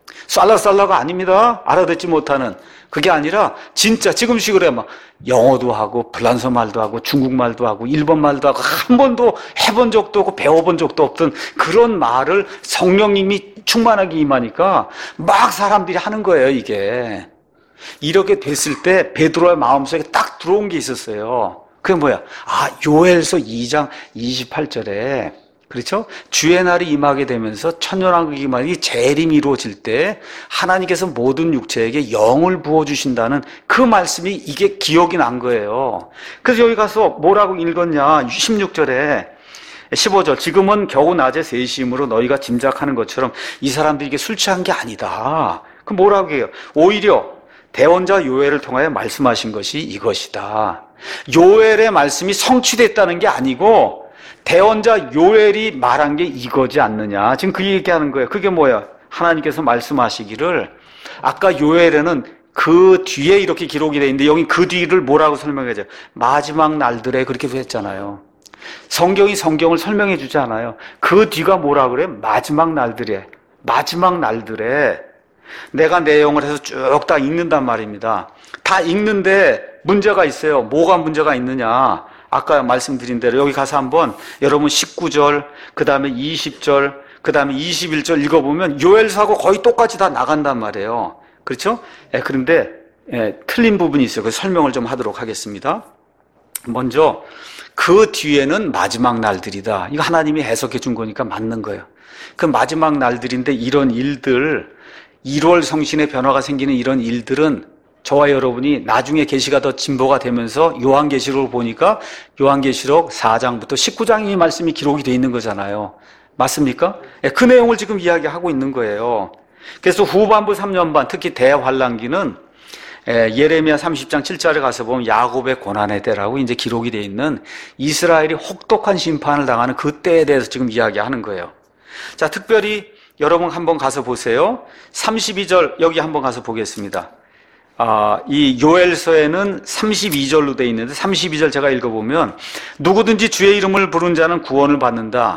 쌀라쌀라가 아닙니다. 알아듣지 못하는. 그게 아니라 진짜 지금식으로 막 영어도 하고 프랑스 말도 하고 중국 말도 하고 일본 말도 하고 한 번도 해본 적도 없고 배워본 적도 없던 그런 말을 성령님이 충만하게 임하니까 막 사람들이 하는 거예요, 이게. 이렇게 됐을 때 베드로의 마음속에 딱 들어온 게 있었어요. 그게 뭐야? 아, 요엘서 이 장 이십팔 절에 그렇죠? 주의 날이 임하게 되면서 천년왕국이 임하기 재림이 이루어질 때 하나님께서 모든 육체에게 영을 부어주신다는 그 말씀이 이게 기억이 난 거예요. 그래서 여기 가서 뭐라고 읽었냐? 십육 절에 십오 절 지금은 겨우 낮에 세 시이므로 너희가 짐작하는 것처럼 이 사람들이 이게 술 취한 게 아니다. 그럼 뭐라고 해요? 오히려 대언자 요엘을 통하여 말씀하신 것이 이것이다. 요엘의 말씀이 성취됐다는 게 아니고 대언자 요엘이 말한 게 이거지 않느냐. 지금 그 얘기하는 거예요. 그게 뭐야? 하나님께서 말씀하시기를 아까 요엘에는 그 뒤에 이렇게 기록이 되어 있는데 여기 그 뒤를 뭐라고 설명해줘요? 마지막 날들에 그렇게 했잖아요. 성경이 성경을 설명해 주지 않아요. 그 뒤가 뭐라 그래? 마지막 날들에 마지막 날들에 내가 내용을 해서 쭉 다 읽는단 말입니다. 다 읽는데 문제가 있어요. 뭐가 문제가 있느냐? 아까 말씀드린 대로 여기 가서 한번 여러분 십구 절, 그 다음에 이십 절, 그 다음에 이십일 절 읽어보면 요엘서하고 거의 똑같이 다 나간단 말이에요. 그렇죠? 예, 그런데 예, 틀린 부분이 있어요. 그래서 설명을 좀 하도록 하겠습니다. 먼저 그 뒤에는 마지막 날들이다. 이거 하나님이 해석해 준 거니까 맞는 거예요. 그 마지막 날들인데 이런 일들, 일월 성신의 변화가 생기는 이런 일들은 저와 여러분이 나중에 계시가 더 진보가 되면서 요한계시록을 보니까 요한계시록 사 장부터 십구 장의 말씀이 기록이 되어 있는 거잖아요. 맞습니까? 그 내용을 지금 이야기하고 있는 거예요. 그래서 후반부 삼 년 반, 특히 대환란기는 예레미야 삼십 장 칠 절에 가서 보면 야곱의 고난의 때라고 이제 기록이 되어 있는 이스라엘이 혹독한 심판을 당하는 그 때에 대해서 지금 이야기하는 거예요. 자, 특별히 여러분 한번 가서 보세요. 삼십이 절 여기 한번 가서 보겠습니다. 아, 이 요엘서에는 삼십이 절로 되어 있는데 삼십이 절 제가 읽어보면 누구든지 주의 이름을 부른 자는 구원을 받는다.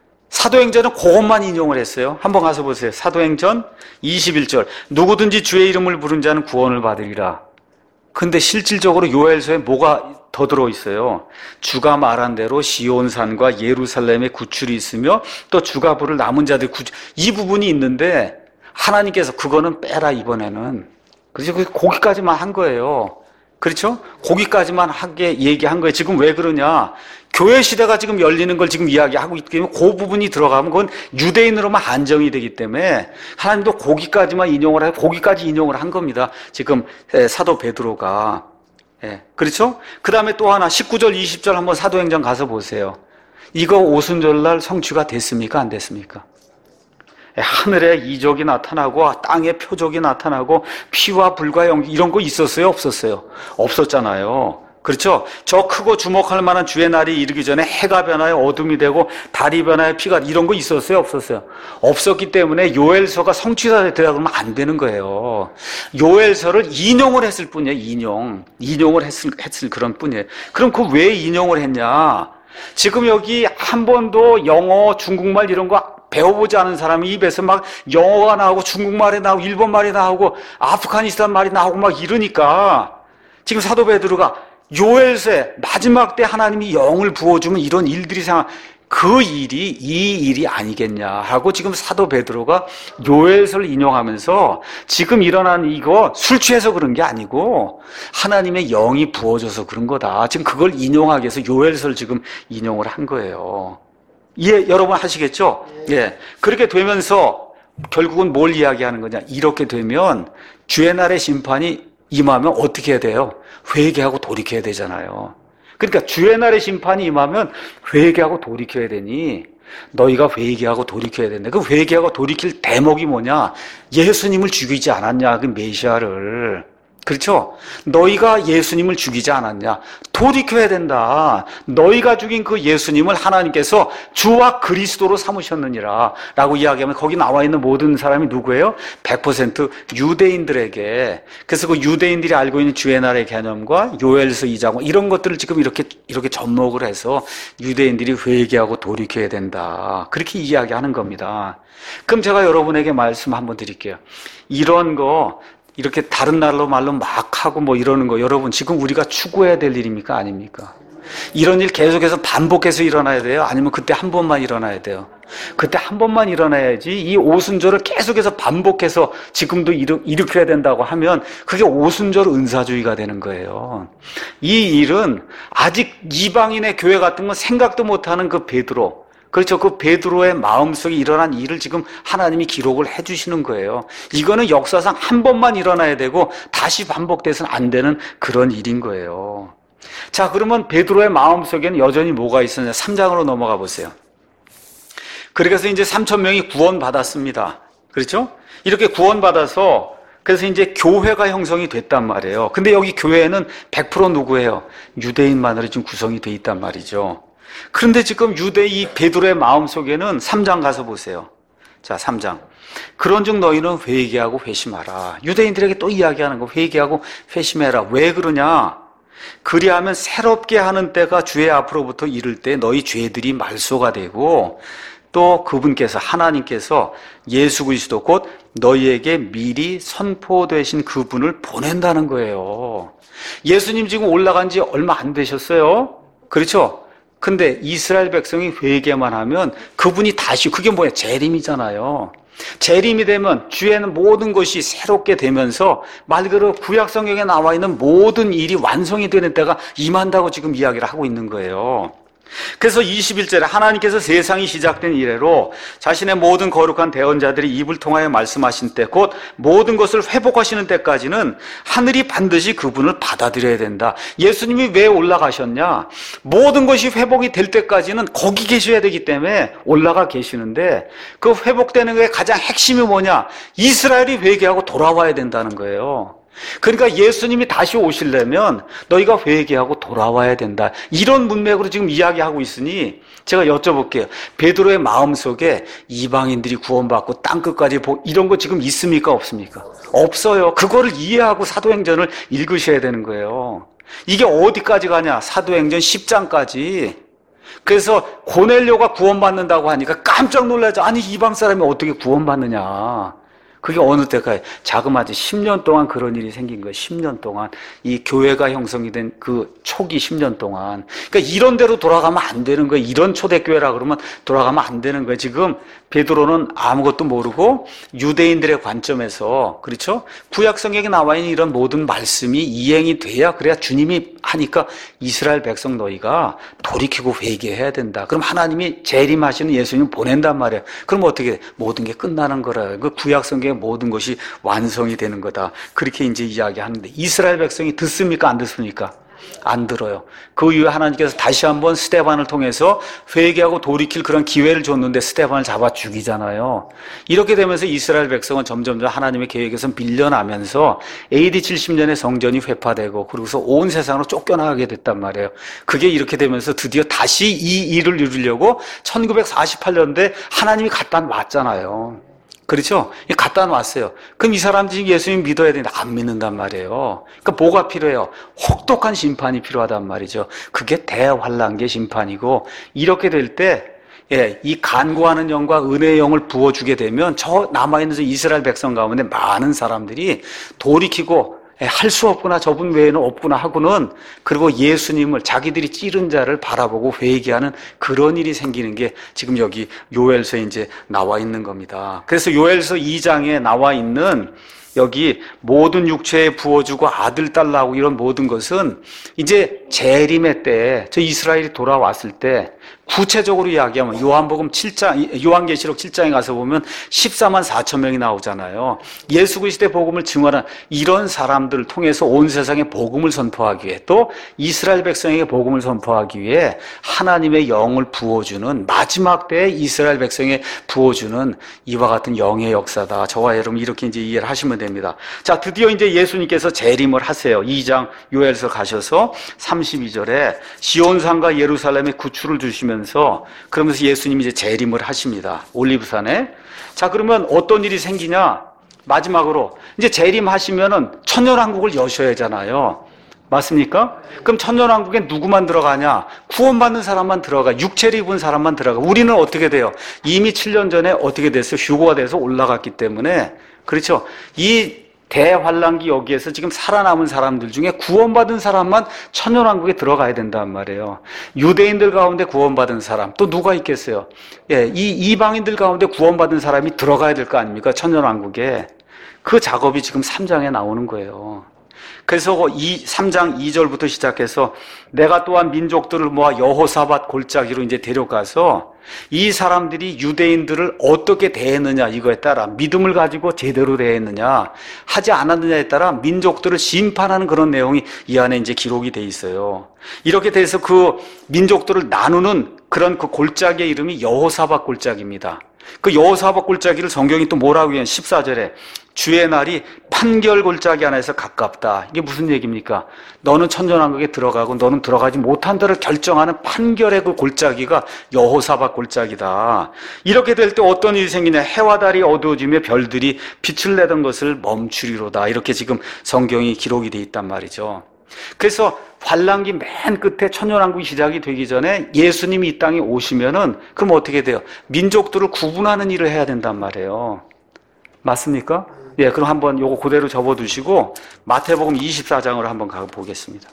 사도행전은 그것만 인용을 했어요. 한번 가서 보세요. 사도행전 이십일 절 누구든지 주의 이름을 부른 자는 구원을 받으리라. 근데 실질적으로 요엘서에 뭐가 더 들어있어요? 주가 말한 대로 시온산과 예루살렘에 구출이 있으며 또 주가 부를 남은 자들 구출, 이 부분이 있는데 하나님께서 그거는 빼라 이번에는. 그래서 거기까지만 한 거예요. 그렇죠? 거기까지만 하게 얘기한 거예요. 지금 왜 그러냐? 교회 시대가 지금 열리는 걸 지금 이야기하고 있기 때문에 그 부분이 들어가면 그건 유대인으로만 한정이 되기 때문에 하나님도 거기까지만 인용을 하고 거기까지 인용을 한 겁니다. 지금 사도 베드로가. 예. 그렇죠? 그 다음에 또 하나 십구 절 이십 절 한번 사도행전 가서 보세요. 이거 오순절날 성취가 됐습니까? 안 됐습니까? 하늘에 이적이 나타나고 땅에 표적이 나타나고 피와 불과 연기 이런 거 있었어요? 없었어요? 없었잖아요. 그렇죠? 저 크고 주목할 만한 주의 날이 이르기 전에 해가 변하여 어둠이 되고 달이 변하여 피가 이런 거 있었어요? 없었어요? 없었기 때문에 요엘서가 성취가 되라 그러면 안 되는 거예요. 요엘서를 인용을 했을 뿐이에요. 인용. 인용을 했을, 했을 그런 뿐이에요. 그럼 그 왜 인용을 했냐? 지금 여기 한 번도 영어, 중국말 이런 거 배워보지 않은 사람이 입에서 막 영어가 나오고 중국말이 나오고 일본말이 나오고 아프가니스탄 말이 나오고 막 이러니까 지금 사도 베드로가 요엘서에 마지막 때 하나님이 영을 부어주면 이런 일들이 생각, 그 일이 이 일이 아니겠냐 하고 지금 사도 베드로가 요엘서를 인용하면서 지금 일어난 이거 술 취해서 그런 게 아니고 하나님의 영이 부어져서 그런 거다. 지금 그걸 인용하기 위해서 요엘서를 지금 인용을 한 거예요. 이해 여러분 하시겠죠? 예. 그렇게 되면서 결국은 뭘 이야기하는 거냐? 이렇게 되면 주의 날의 심판이 임하면 어떻게 해야 돼요? 회개하고 돌이켜야 되잖아요. 그러니까 주의 날의 심판이 임하면 회개하고 돌이켜야 되니 너희가 회개하고 돌이켜야 된다. 그 회개하고 돌이킬 대목이 뭐냐? 예수님을 죽이지 않았냐? 그 메시아를. 그렇죠? 너희가 예수님을 죽이지 않았냐? 돌이켜야 된다. 너희가 죽인 그 예수님을 하나님께서 주와 그리스도로 삼으셨느니라 라고 이야기하면 거기 나와 있는 모든 사람이 누구예요? 백 퍼센트 유대인들에게. 그래서 그 유대인들이 알고 있는 주의 나라의 개념과 요엘서 이 장 이런 것들을 지금 이렇게 이렇게 접목을 해서 유대인들이 회개하고 돌이켜야 된다. 그렇게 이야기하는 겁니다. 그럼 제가 여러분에게 말씀 한번 드릴게요. 이런 거 이렇게 다른 날로 말로 막 하고 뭐 이러는 거 여러분 지금 우리가 추구해야 될 일입니까? 아닙니까? 이런 일 계속해서 반복해서 일어나야 돼요? 아니면 그때 한 번만 일어나야 돼요? 그때 한 번만 일어나야지 이 오순절을 계속해서 반복해서 지금도 일으, 일으켜야 된다고 하면 그게 오순절 은사주의가 되는 거예요. 이 일은 아직 이방인의 교회 같은 건 생각도 못하는 그 베드로, 그렇죠. 그 베드로의 마음속에 일어난 일을 지금 하나님이 기록을 해주시는 거예요. 이거는 역사상 한 번만 일어나야 되고 다시 반복돼서는 안 되는 그런 일인 거예요. 자, 그러면 베드로의 마음속에는 여전히 뭐가 있었냐? 삼 장으로 넘어가 보세요. 그래서 이제 삼천 명이 구원받았습니다. 그렇죠? 이렇게 구원받아서 그래서 이제 교회가 형성이 됐단 말이에요. 근데 여기 교회는 백 퍼센트 누구예요? 유대인만으로 지금 구성이 돼 있단 말이죠. 그런데 지금 유대 이 베드로의 마음속에는 삼 장 가서 보세요. 자, 삼 장. 그런즉 너희는 회개하고 회심하라. 유대인들에게 또 이야기하는 거 회개하고 회심해라. 왜 그러냐? 그리하면 새롭게 하는 때가 주의 앞으로부터 이를 때 너희 죄들이 말소가 되고 또 그분께서 하나님께서 예수 그리스도 곧 너희에게 미리 선포되신 그분을 보낸다는 거예요. 예수님 지금 올라간 지 얼마 안 되셨어요. 그렇죠? 근데 이스라엘 백성이 회개만 하면 그분이 다시, 그게 뭐야? 재림이잖아요. 재림이 되면 주에는 모든 것이 새롭게 되면서 말 그대로 구약 성경에 나와 있는 모든 일이 완성이 되는 때가 임한다고 지금 이야기를 하고 있는 거예요. 그래서 이십일 절에 하나님께서 세상이 시작된 이래로 자신의 모든 거룩한 대언자들이 입을 통하여 말씀하신 때 곧 모든 것을 회복하시는 때까지는 하늘이 반드시 그분을 받아들여야 된다. 예수님이 왜 올라가셨냐? 모든 것이 회복이 될 때까지는 거기 계셔야 되기 때문에 올라가 계시는데 그 회복되는 게 가장 핵심이 뭐냐? 이스라엘이 회개하고 돌아와야 된다는 거예요. 그러니까 예수님이 다시 오시려면 너희가 회개하고 돌아와야 된다. 이런 문맥으로 지금 이야기하고 있으니 제가 여쭤볼게요. 베드로의 마음속에 이방인들이 구원받고 땅끝까지 보 이런 거 지금 있습니까? 없습니까? 없어요. 그거를 이해하고 사도행전을 읽으셔야 되는 거예요. 이게 어디까지 가냐? 사도행전 십 장까지. 그래서 고넬료가 구원받는다고 하니까 깜짝 놀라죠. 아니 이방 사람이 어떻게 구원받느냐. 그게 어느 때까지 자그마치 십 년 동안 그런 일이 생긴 거예요. 십 년 동안 이 교회가 형성이 된 그 초기 십 년 동안. 그러니까 이런 대로 돌아가면 안 되는 거예요. 이런 초대교회라 그러면 돌아가면 안 되는 거예요. 지금 베드로는 아무것도 모르고 유대인들의 관점에서, 그렇죠? 구약 성경에 나와 있는 이런 모든 말씀이 이행이 돼야, 그래야 주님이 하니까 이스라엘 백성 너희가 돌이키고 회개해야 된다. 그럼 하나님이 재림하시는 예수님 보낸단 말이에요. 그럼 어떻게 모든 게 끝나는 거라. 그 구약 성경의 모든 것이 완성이 되는 거다. 그렇게 이제 이야기하는데 이스라엘 백성이 듣습니까? 안 듣습니까? 안 들어요. 그 이후에 하나님께서 다시 한번 스데반을 통해서 회개하고 돌이킬 그런 기회를 줬는데 스데반을 잡아 죽이잖아요. 이렇게 되면서 이스라엘 백성은 점점 하나님의 계획에서 밀려나면서 에이디 칠십 년에 성전이 회파되고 그러고서 온 세상으로 쫓겨나가게 됐단 말이에요. 그게 이렇게 되면서 드디어 다시 이 일을 이루려고 천구백사십팔 년도에 하나님이 갖다 놨잖아요. 그렇죠? 갖다 놨어요. 그럼 이 사람들이 예수님 믿어야 되는데 안 믿는단 말이에요. 그러니까 뭐가 필요해요? 혹독한 심판이 필요하단 말이죠. 그게 대환란계 심판이고, 이렇게 될 때, 예, 이 간구하는 영과 은혜의 영을 부어주게 되면 저 남아있는 저 이스라엘 백성 가운데 많은 사람들이 돌이키고 할 수 없구나, 저분 외에는 없구나 하고는, 그리고 예수님을, 자기들이 찌른 자를 바라보고 회개하는 그런 일이 생기는 게 지금 여기 요엘서에 이제 나와 있는 겁니다. 그래서 요엘서 이 장에 나와 있는 여기 모든 육체에 부어주고 아들, 딸 낳고 이런 모든 것은 이제 재림의 때, 저 이스라엘이 돌아왔을 때 구체적으로 이야기하면 요한복음 칠 장, 요한계시록 칠 장에 가서 보면 십사만 사천 명이 나오잖아요. 예수 그리스도의 복음을 증언한 이런 사람들을 통해서 온 세상에 복음을 선포하기 위해, 또 이스라엘 백성에게 복음을 선포하기 위해 하나님의 영을 부어주는, 마지막 때에 이스라엘 백성에 부어주는 이와 같은 영의 역사다. 저와 여러분 이렇게 이제 이해를 하시면 됩니다. 자, 드디어 이제 예수님께서 재림을 하세요. 이 장 요엘서 가셔서 삼십이 절에 시온산과 예루살렘에 구출을 주시면 면서 그러면서 예수님이 이제 재림을 하십니다. 올리브산에. 자, 그러면 어떤 일이 생기냐? 마지막으로 이제 재림하시면은 천년왕국을 여셔야 하잖아요. 맞습니까? 그럼 천년왕국에 누구만 들어가냐? 구원받는 사람만 들어가. 육체를 입은 사람만 들어가. 우리는 어떻게 돼요? 이미 칠 년 전에 어떻게 됐어요? 휴거가 돼서 올라갔기 때문에. 그렇죠? 이 대환란기 여기에서 지금 살아남은 사람들 중에 구원받은 사람만 천년왕국에 들어가야 된단 말이에요. 유대인들 가운데 구원받은 사람 또 누가 있겠어요? 예, 이 이방인들 가운데 구원받은 사람이 들어가야 될 거 아닙니까? 천년왕국에. 그 작업이 지금 삼 장에 나오는 거예요. 그래서 이 삼 장 이 절부터 시작해서 내가 또한 민족들을 모아 여호사밧 골짜기로 이제 데려가서 이 사람들이 유대인들을 어떻게 대했느냐 이거에 따라 믿음을 가지고 제대로 대했느냐 하지 않았느냐에 따라 민족들을 심판하는 그런 내용이 이 안에 이제 기록이 돼 있어요. 이렇게 돼서 그 민족들을 나누는 그런 그 골짜기의 이름이 여호사밧 골짜기입니다. 그 여호사밧 골짜기를 성경이 또 뭐라고 해요? 십사 절에 주의 날이 판결 골짜기 안에서 가깝다. 이게 무슨 얘기입니까? 너는 천년왕국에 들어가고 너는 들어가지 못한다를 결정하는 판결의 그 골짜기가 여호사밧 골짜기다. 이렇게 될 때 어떤 일이 생기냐? 해와 달이 어두워지며 별들이 빛을 내던 것을 멈추리로다. 이렇게 지금 성경이 기록이 돼 있단 말이죠. 그래서 환란기 맨 끝에 천년왕국이 시작이 되기 전에 예수님이 이 땅에 오시면은 그럼 어떻게 돼요? 민족들을 구분하는 일을 해야 된단 말이에요. 맞습니까? 예, 그럼 한번 요거 그대로 접어두시고 마태복음 이십사 장으로 한번 가보겠습니다.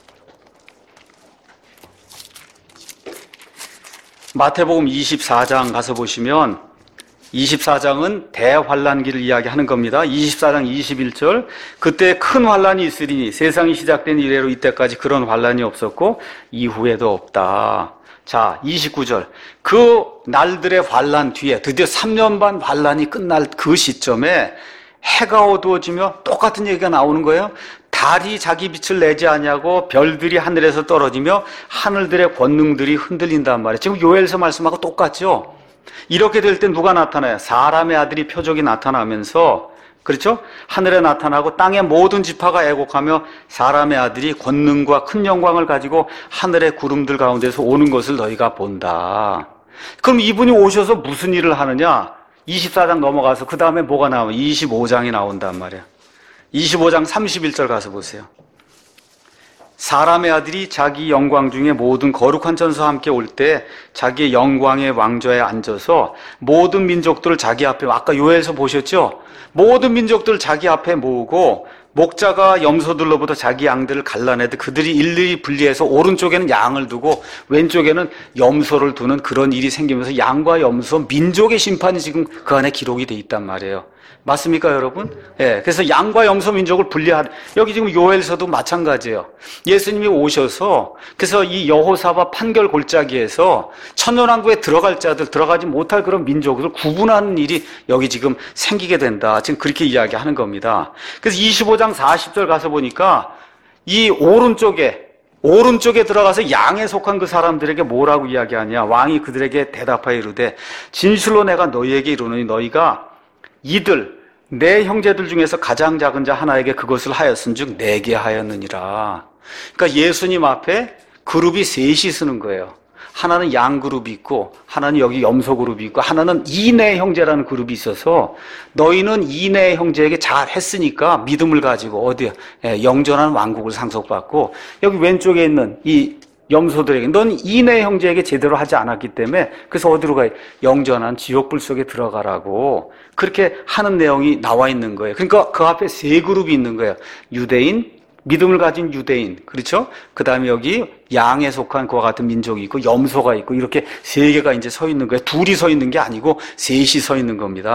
마태복음 이십사 장 가서 보시면 이십사 장은 대환란기를 이야기하는 겁니다. 이십사 장 이십일 절 그때 큰 환란이 있으리니 세상이 시작된 이래로 이때까지 그런 환란이 없었고 이후에도 없다. 자, 이십구 절 그 날들의 환란 뒤에 드디어 삼 년 반 환란이 끝날 그 시점에 해가 어두워지며 똑같은 얘기가 나오는 거예요. 달이 자기 빛을 내지 아니하고 별들이 하늘에서 떨어지며 하늘들의 권능들이 흔들린단 말이에요. 지금 요엘서 말씀하고 똑같죠? 이렇게 될 때 누가 나타나요? 사람의 아들이 표적이 나타나면서, 그렇죠? 하늘에 나타나고 땅의 모든 지파가 애곡하며 사람의 아들이 권능과 큰 영광을 가지고 하늘의 구름들 가운데서 오는 것을 너희가 본다. 그럼 이분이 오셔서 무슨 일을 하느냐? 이십사 장 넘어가서 그 다음에 뭐가 나오면 이십오 장이 나온단 말이에요. 이십오 장 삼십일 절 가서 보세요. 사람의 아들이 자기 영광 중에 모든 거룩한 천사와 함께 올 때 자기의 영광의 왕좌에 앉아서 모든 민족들을 자기 앞에, 아까 요엘서 보셨죠? 모든 민족들을 자기 앞에 모으고 목자가 염소들로부터 자기 양들을 갈라내듯 그들이 일일이 분리해서 오른쪽에는 양을 두고 왼쪽에는 염소를 두는 그런 일이 생기면서 양과 염소, 민족의 심판이 지금 그 안에 기록이 돼 있단 말이에요. 맞습니까, 여러분? 예. 그래서 양과 염소 민족을 분리한, 여기 지금 요엘서도 마찬가지예요. 예수님이 오셔서, 그래서 이 여호사밧 판결 골짜기에서 천년왕국에 들어갈 자들, 들어가지 못할 그런 민족을 구분하는 일이 여기 지금 생기게 된다. 지금 그렇게 이야기하는 겁니다. 그래서 이십오 장 사십 절 가서 보니까 이 오른쪽에, 오른쪽에 들어가서 양에 속한 그 사람들에게 뭐라고 이야기하냐. 왕이 그들에게 대답하여 이르되 진실로 내가 너희에게 이르노니 너희가 이들 내 형제들 중에서 가장 작은 자 하나에게 그것을 하였은즉 내게 하였느니라. 그러니까 예수님 앞에 그룹이 셋이 쓰는 거예요. 하나는 양 그룹이 있고 하나는 여기 염소 그룹이 있고 하나는 이내 형제라는 그룹이 있어서 너희는 이내 형제에게 잘 했으니까 믿음을 가지고 어디야? 예, 영전한 왕국을 상속받고 여기 왼쪽에 있는 이 염소들에게 넌 이내 형제에게 제대로 하지 않았기 때문에 그래서 어디로 가요? 영전한 지옥불 속에 들어가라고 그렇게 하는 내용이 나와 있는 거예요. 그러니까 그 앞에 세 그룹이 있는 거예요. 유대인, 믿음을 가진 유대인, 그렇죠? 그 다음에 여기 양에 속한 그와 같은 민족이 있고 염소가 있고 이렇게 세 개가 이제 서 있는 거예요. 둘이 서 있는 게 아니고 셋이 서 있는 겁니다.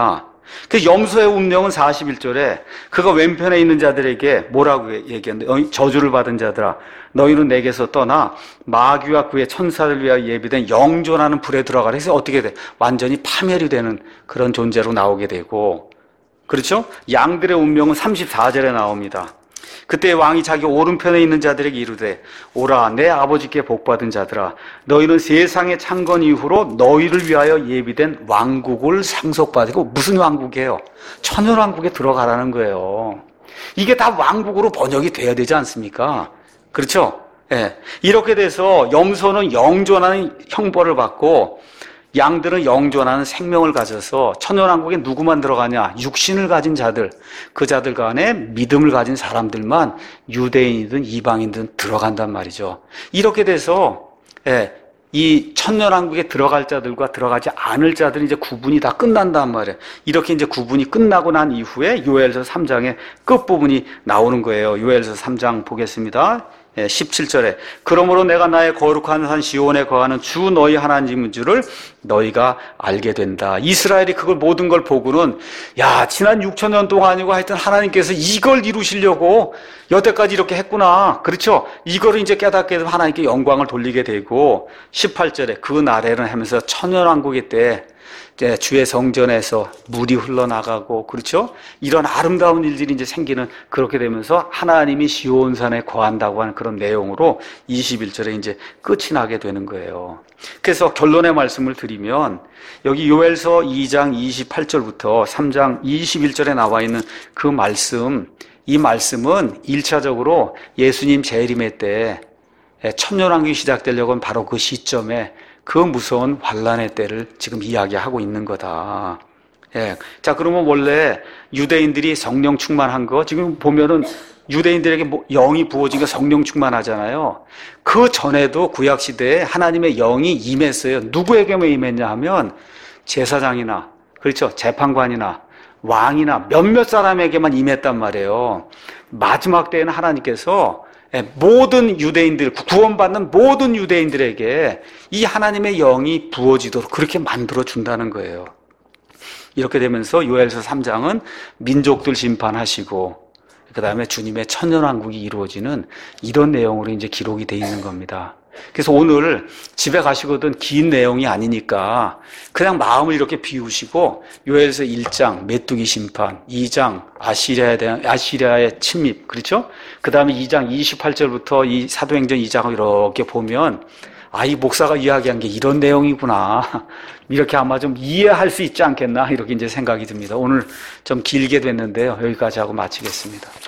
그 염소의 운명은 사십일 절에 그가 왼편에 있는 자들에게 뭐라고 얘기했는데, 저주를 받은 자들아, 너희는 내게서 떠나 마귀와 그의 천사들 위하여 예비된 영존하는 불에 들어가라 해서 어떻게 돼? 완전히 파멸이 되는 그런 존재로 나오게 되고, 그렇죠? 양들의 운명은 삼십사 절에 나옵니다. 그때 왕이 자기 오른편에 있는 자들에게 이르되, 오라 내 아버지께 복받은 자들아, 너희는 세상의 창건 이후로 너희를 위하여 예비된 왕국을 상속받고. 무슨 왕국이에요? 천연왕국에 들어가라는 거예요. 이게 다 왕국으로 번역이 돼야 되지 않습니까? 그렇죠? 예. 이렇게 돼서 염소는 영존하는 형벌을 받고 양들은 영존하는 생명을 가져서 천연왕국에 누구만 들어가냐? 육신을 가진 자들, 그 자들 간에 믿음을 가진 사람들만 유대인이든 이방인든 들어간단 말이죠. 이렇게 돼서 예, 이 천년왕국에 들어갈 자들과 들어가지 않을 자들이 이제 구분이 다 끝난단 말이에요. 이렇게 이제 구분이 끝나고 난 이후에 요엘서 삼 장의 끝부분이 나오는 거예요. 요엘서 삼 장 보겠습니다. 십칠 절에 그러므로 내가 나의 거룩한 산 시온에 거하는 주 너희 하나님인 줄을 너희가 알게 된다. 이스라엘이 그걸 모든 걸 보고는 야, 지난 육천 년 동안이고 하여튼 하나님께서 이걸 이루시려고 여태까지 이렇게 했구나. 그렇죠? 이거를 이제 깨닫게 되면 하나님께 영광을 돌리게 되고, 십팔 절에 그 날에는 하면서 천년왕국의 때 이제 주의 성전에서 물이 흘러나가고, 그렇죠? 이런 아름다운 일들이 이제 생기는, 그렇게 되면서 하나님이 시온산에 거한다고 하는 그런 내용으로 이십일 절에 이제 끝이 나게 되는 거예요. 그래서 결론의 말씀을 드리면, 여기 요엘서 이 장 이십팔 절부터 삼 장 이십일 절에 나와 있는 그 말씀, 이 말씀은 일차적으로 예수님 재림의 때 천년왕국이 시작되려고 바로 그 시점에 그 무서운 환란의 때를 지금 이야기하고 있는 거다. 예. 자, 그러면 원래 유대인들이 성령 충만한 거, 지금 보면은 유대인들에게 뭐 영이 부어진 거 성령 충만하잖아요. 그 전에도 구약시대에 하나님의 영이 임했어요. 누구에게만 임했냐 하면 제사장이나, 그렇죠, 재판관이나 왕이나 몇몇 사람에게만 임했단 말이에요. 마지막 때에는 하나님께서 모든 유대인들, 구원받는 모든 유대인들에게 이 하나님의 영이 부어지도록 그렇게 만들어 준다는 거예요. 이렇게 되면서 요엘서 삼 장은 민족들 심판하시고, 그 다음에 주님의 천년왕국이 이루어지는 이런 내용으로 이제 기록이 되어 있는 겁니다. 그래서 오늘 집에 가시거든 긴 내용이 아니니까 그냥 마음을 이렇게 비우시고 요엘서 일 장 메뚜기 심판, 이 장 아시리아에 대한 아시리아의 침입, 그렇죠? 그 다음에 이 장 이십팔 절부터 이 사도행전 이 장을 이렇게 보면, 아, 이 목사가 이야기한 게 이런 내용이구나, 이렇게 아마 좀 이해할 수 있지 않겠나, 이렇게 이제 생각이 듭니다. 오늘 좀 길게 됐는데요, 여기까지 하고 마치겠습니다.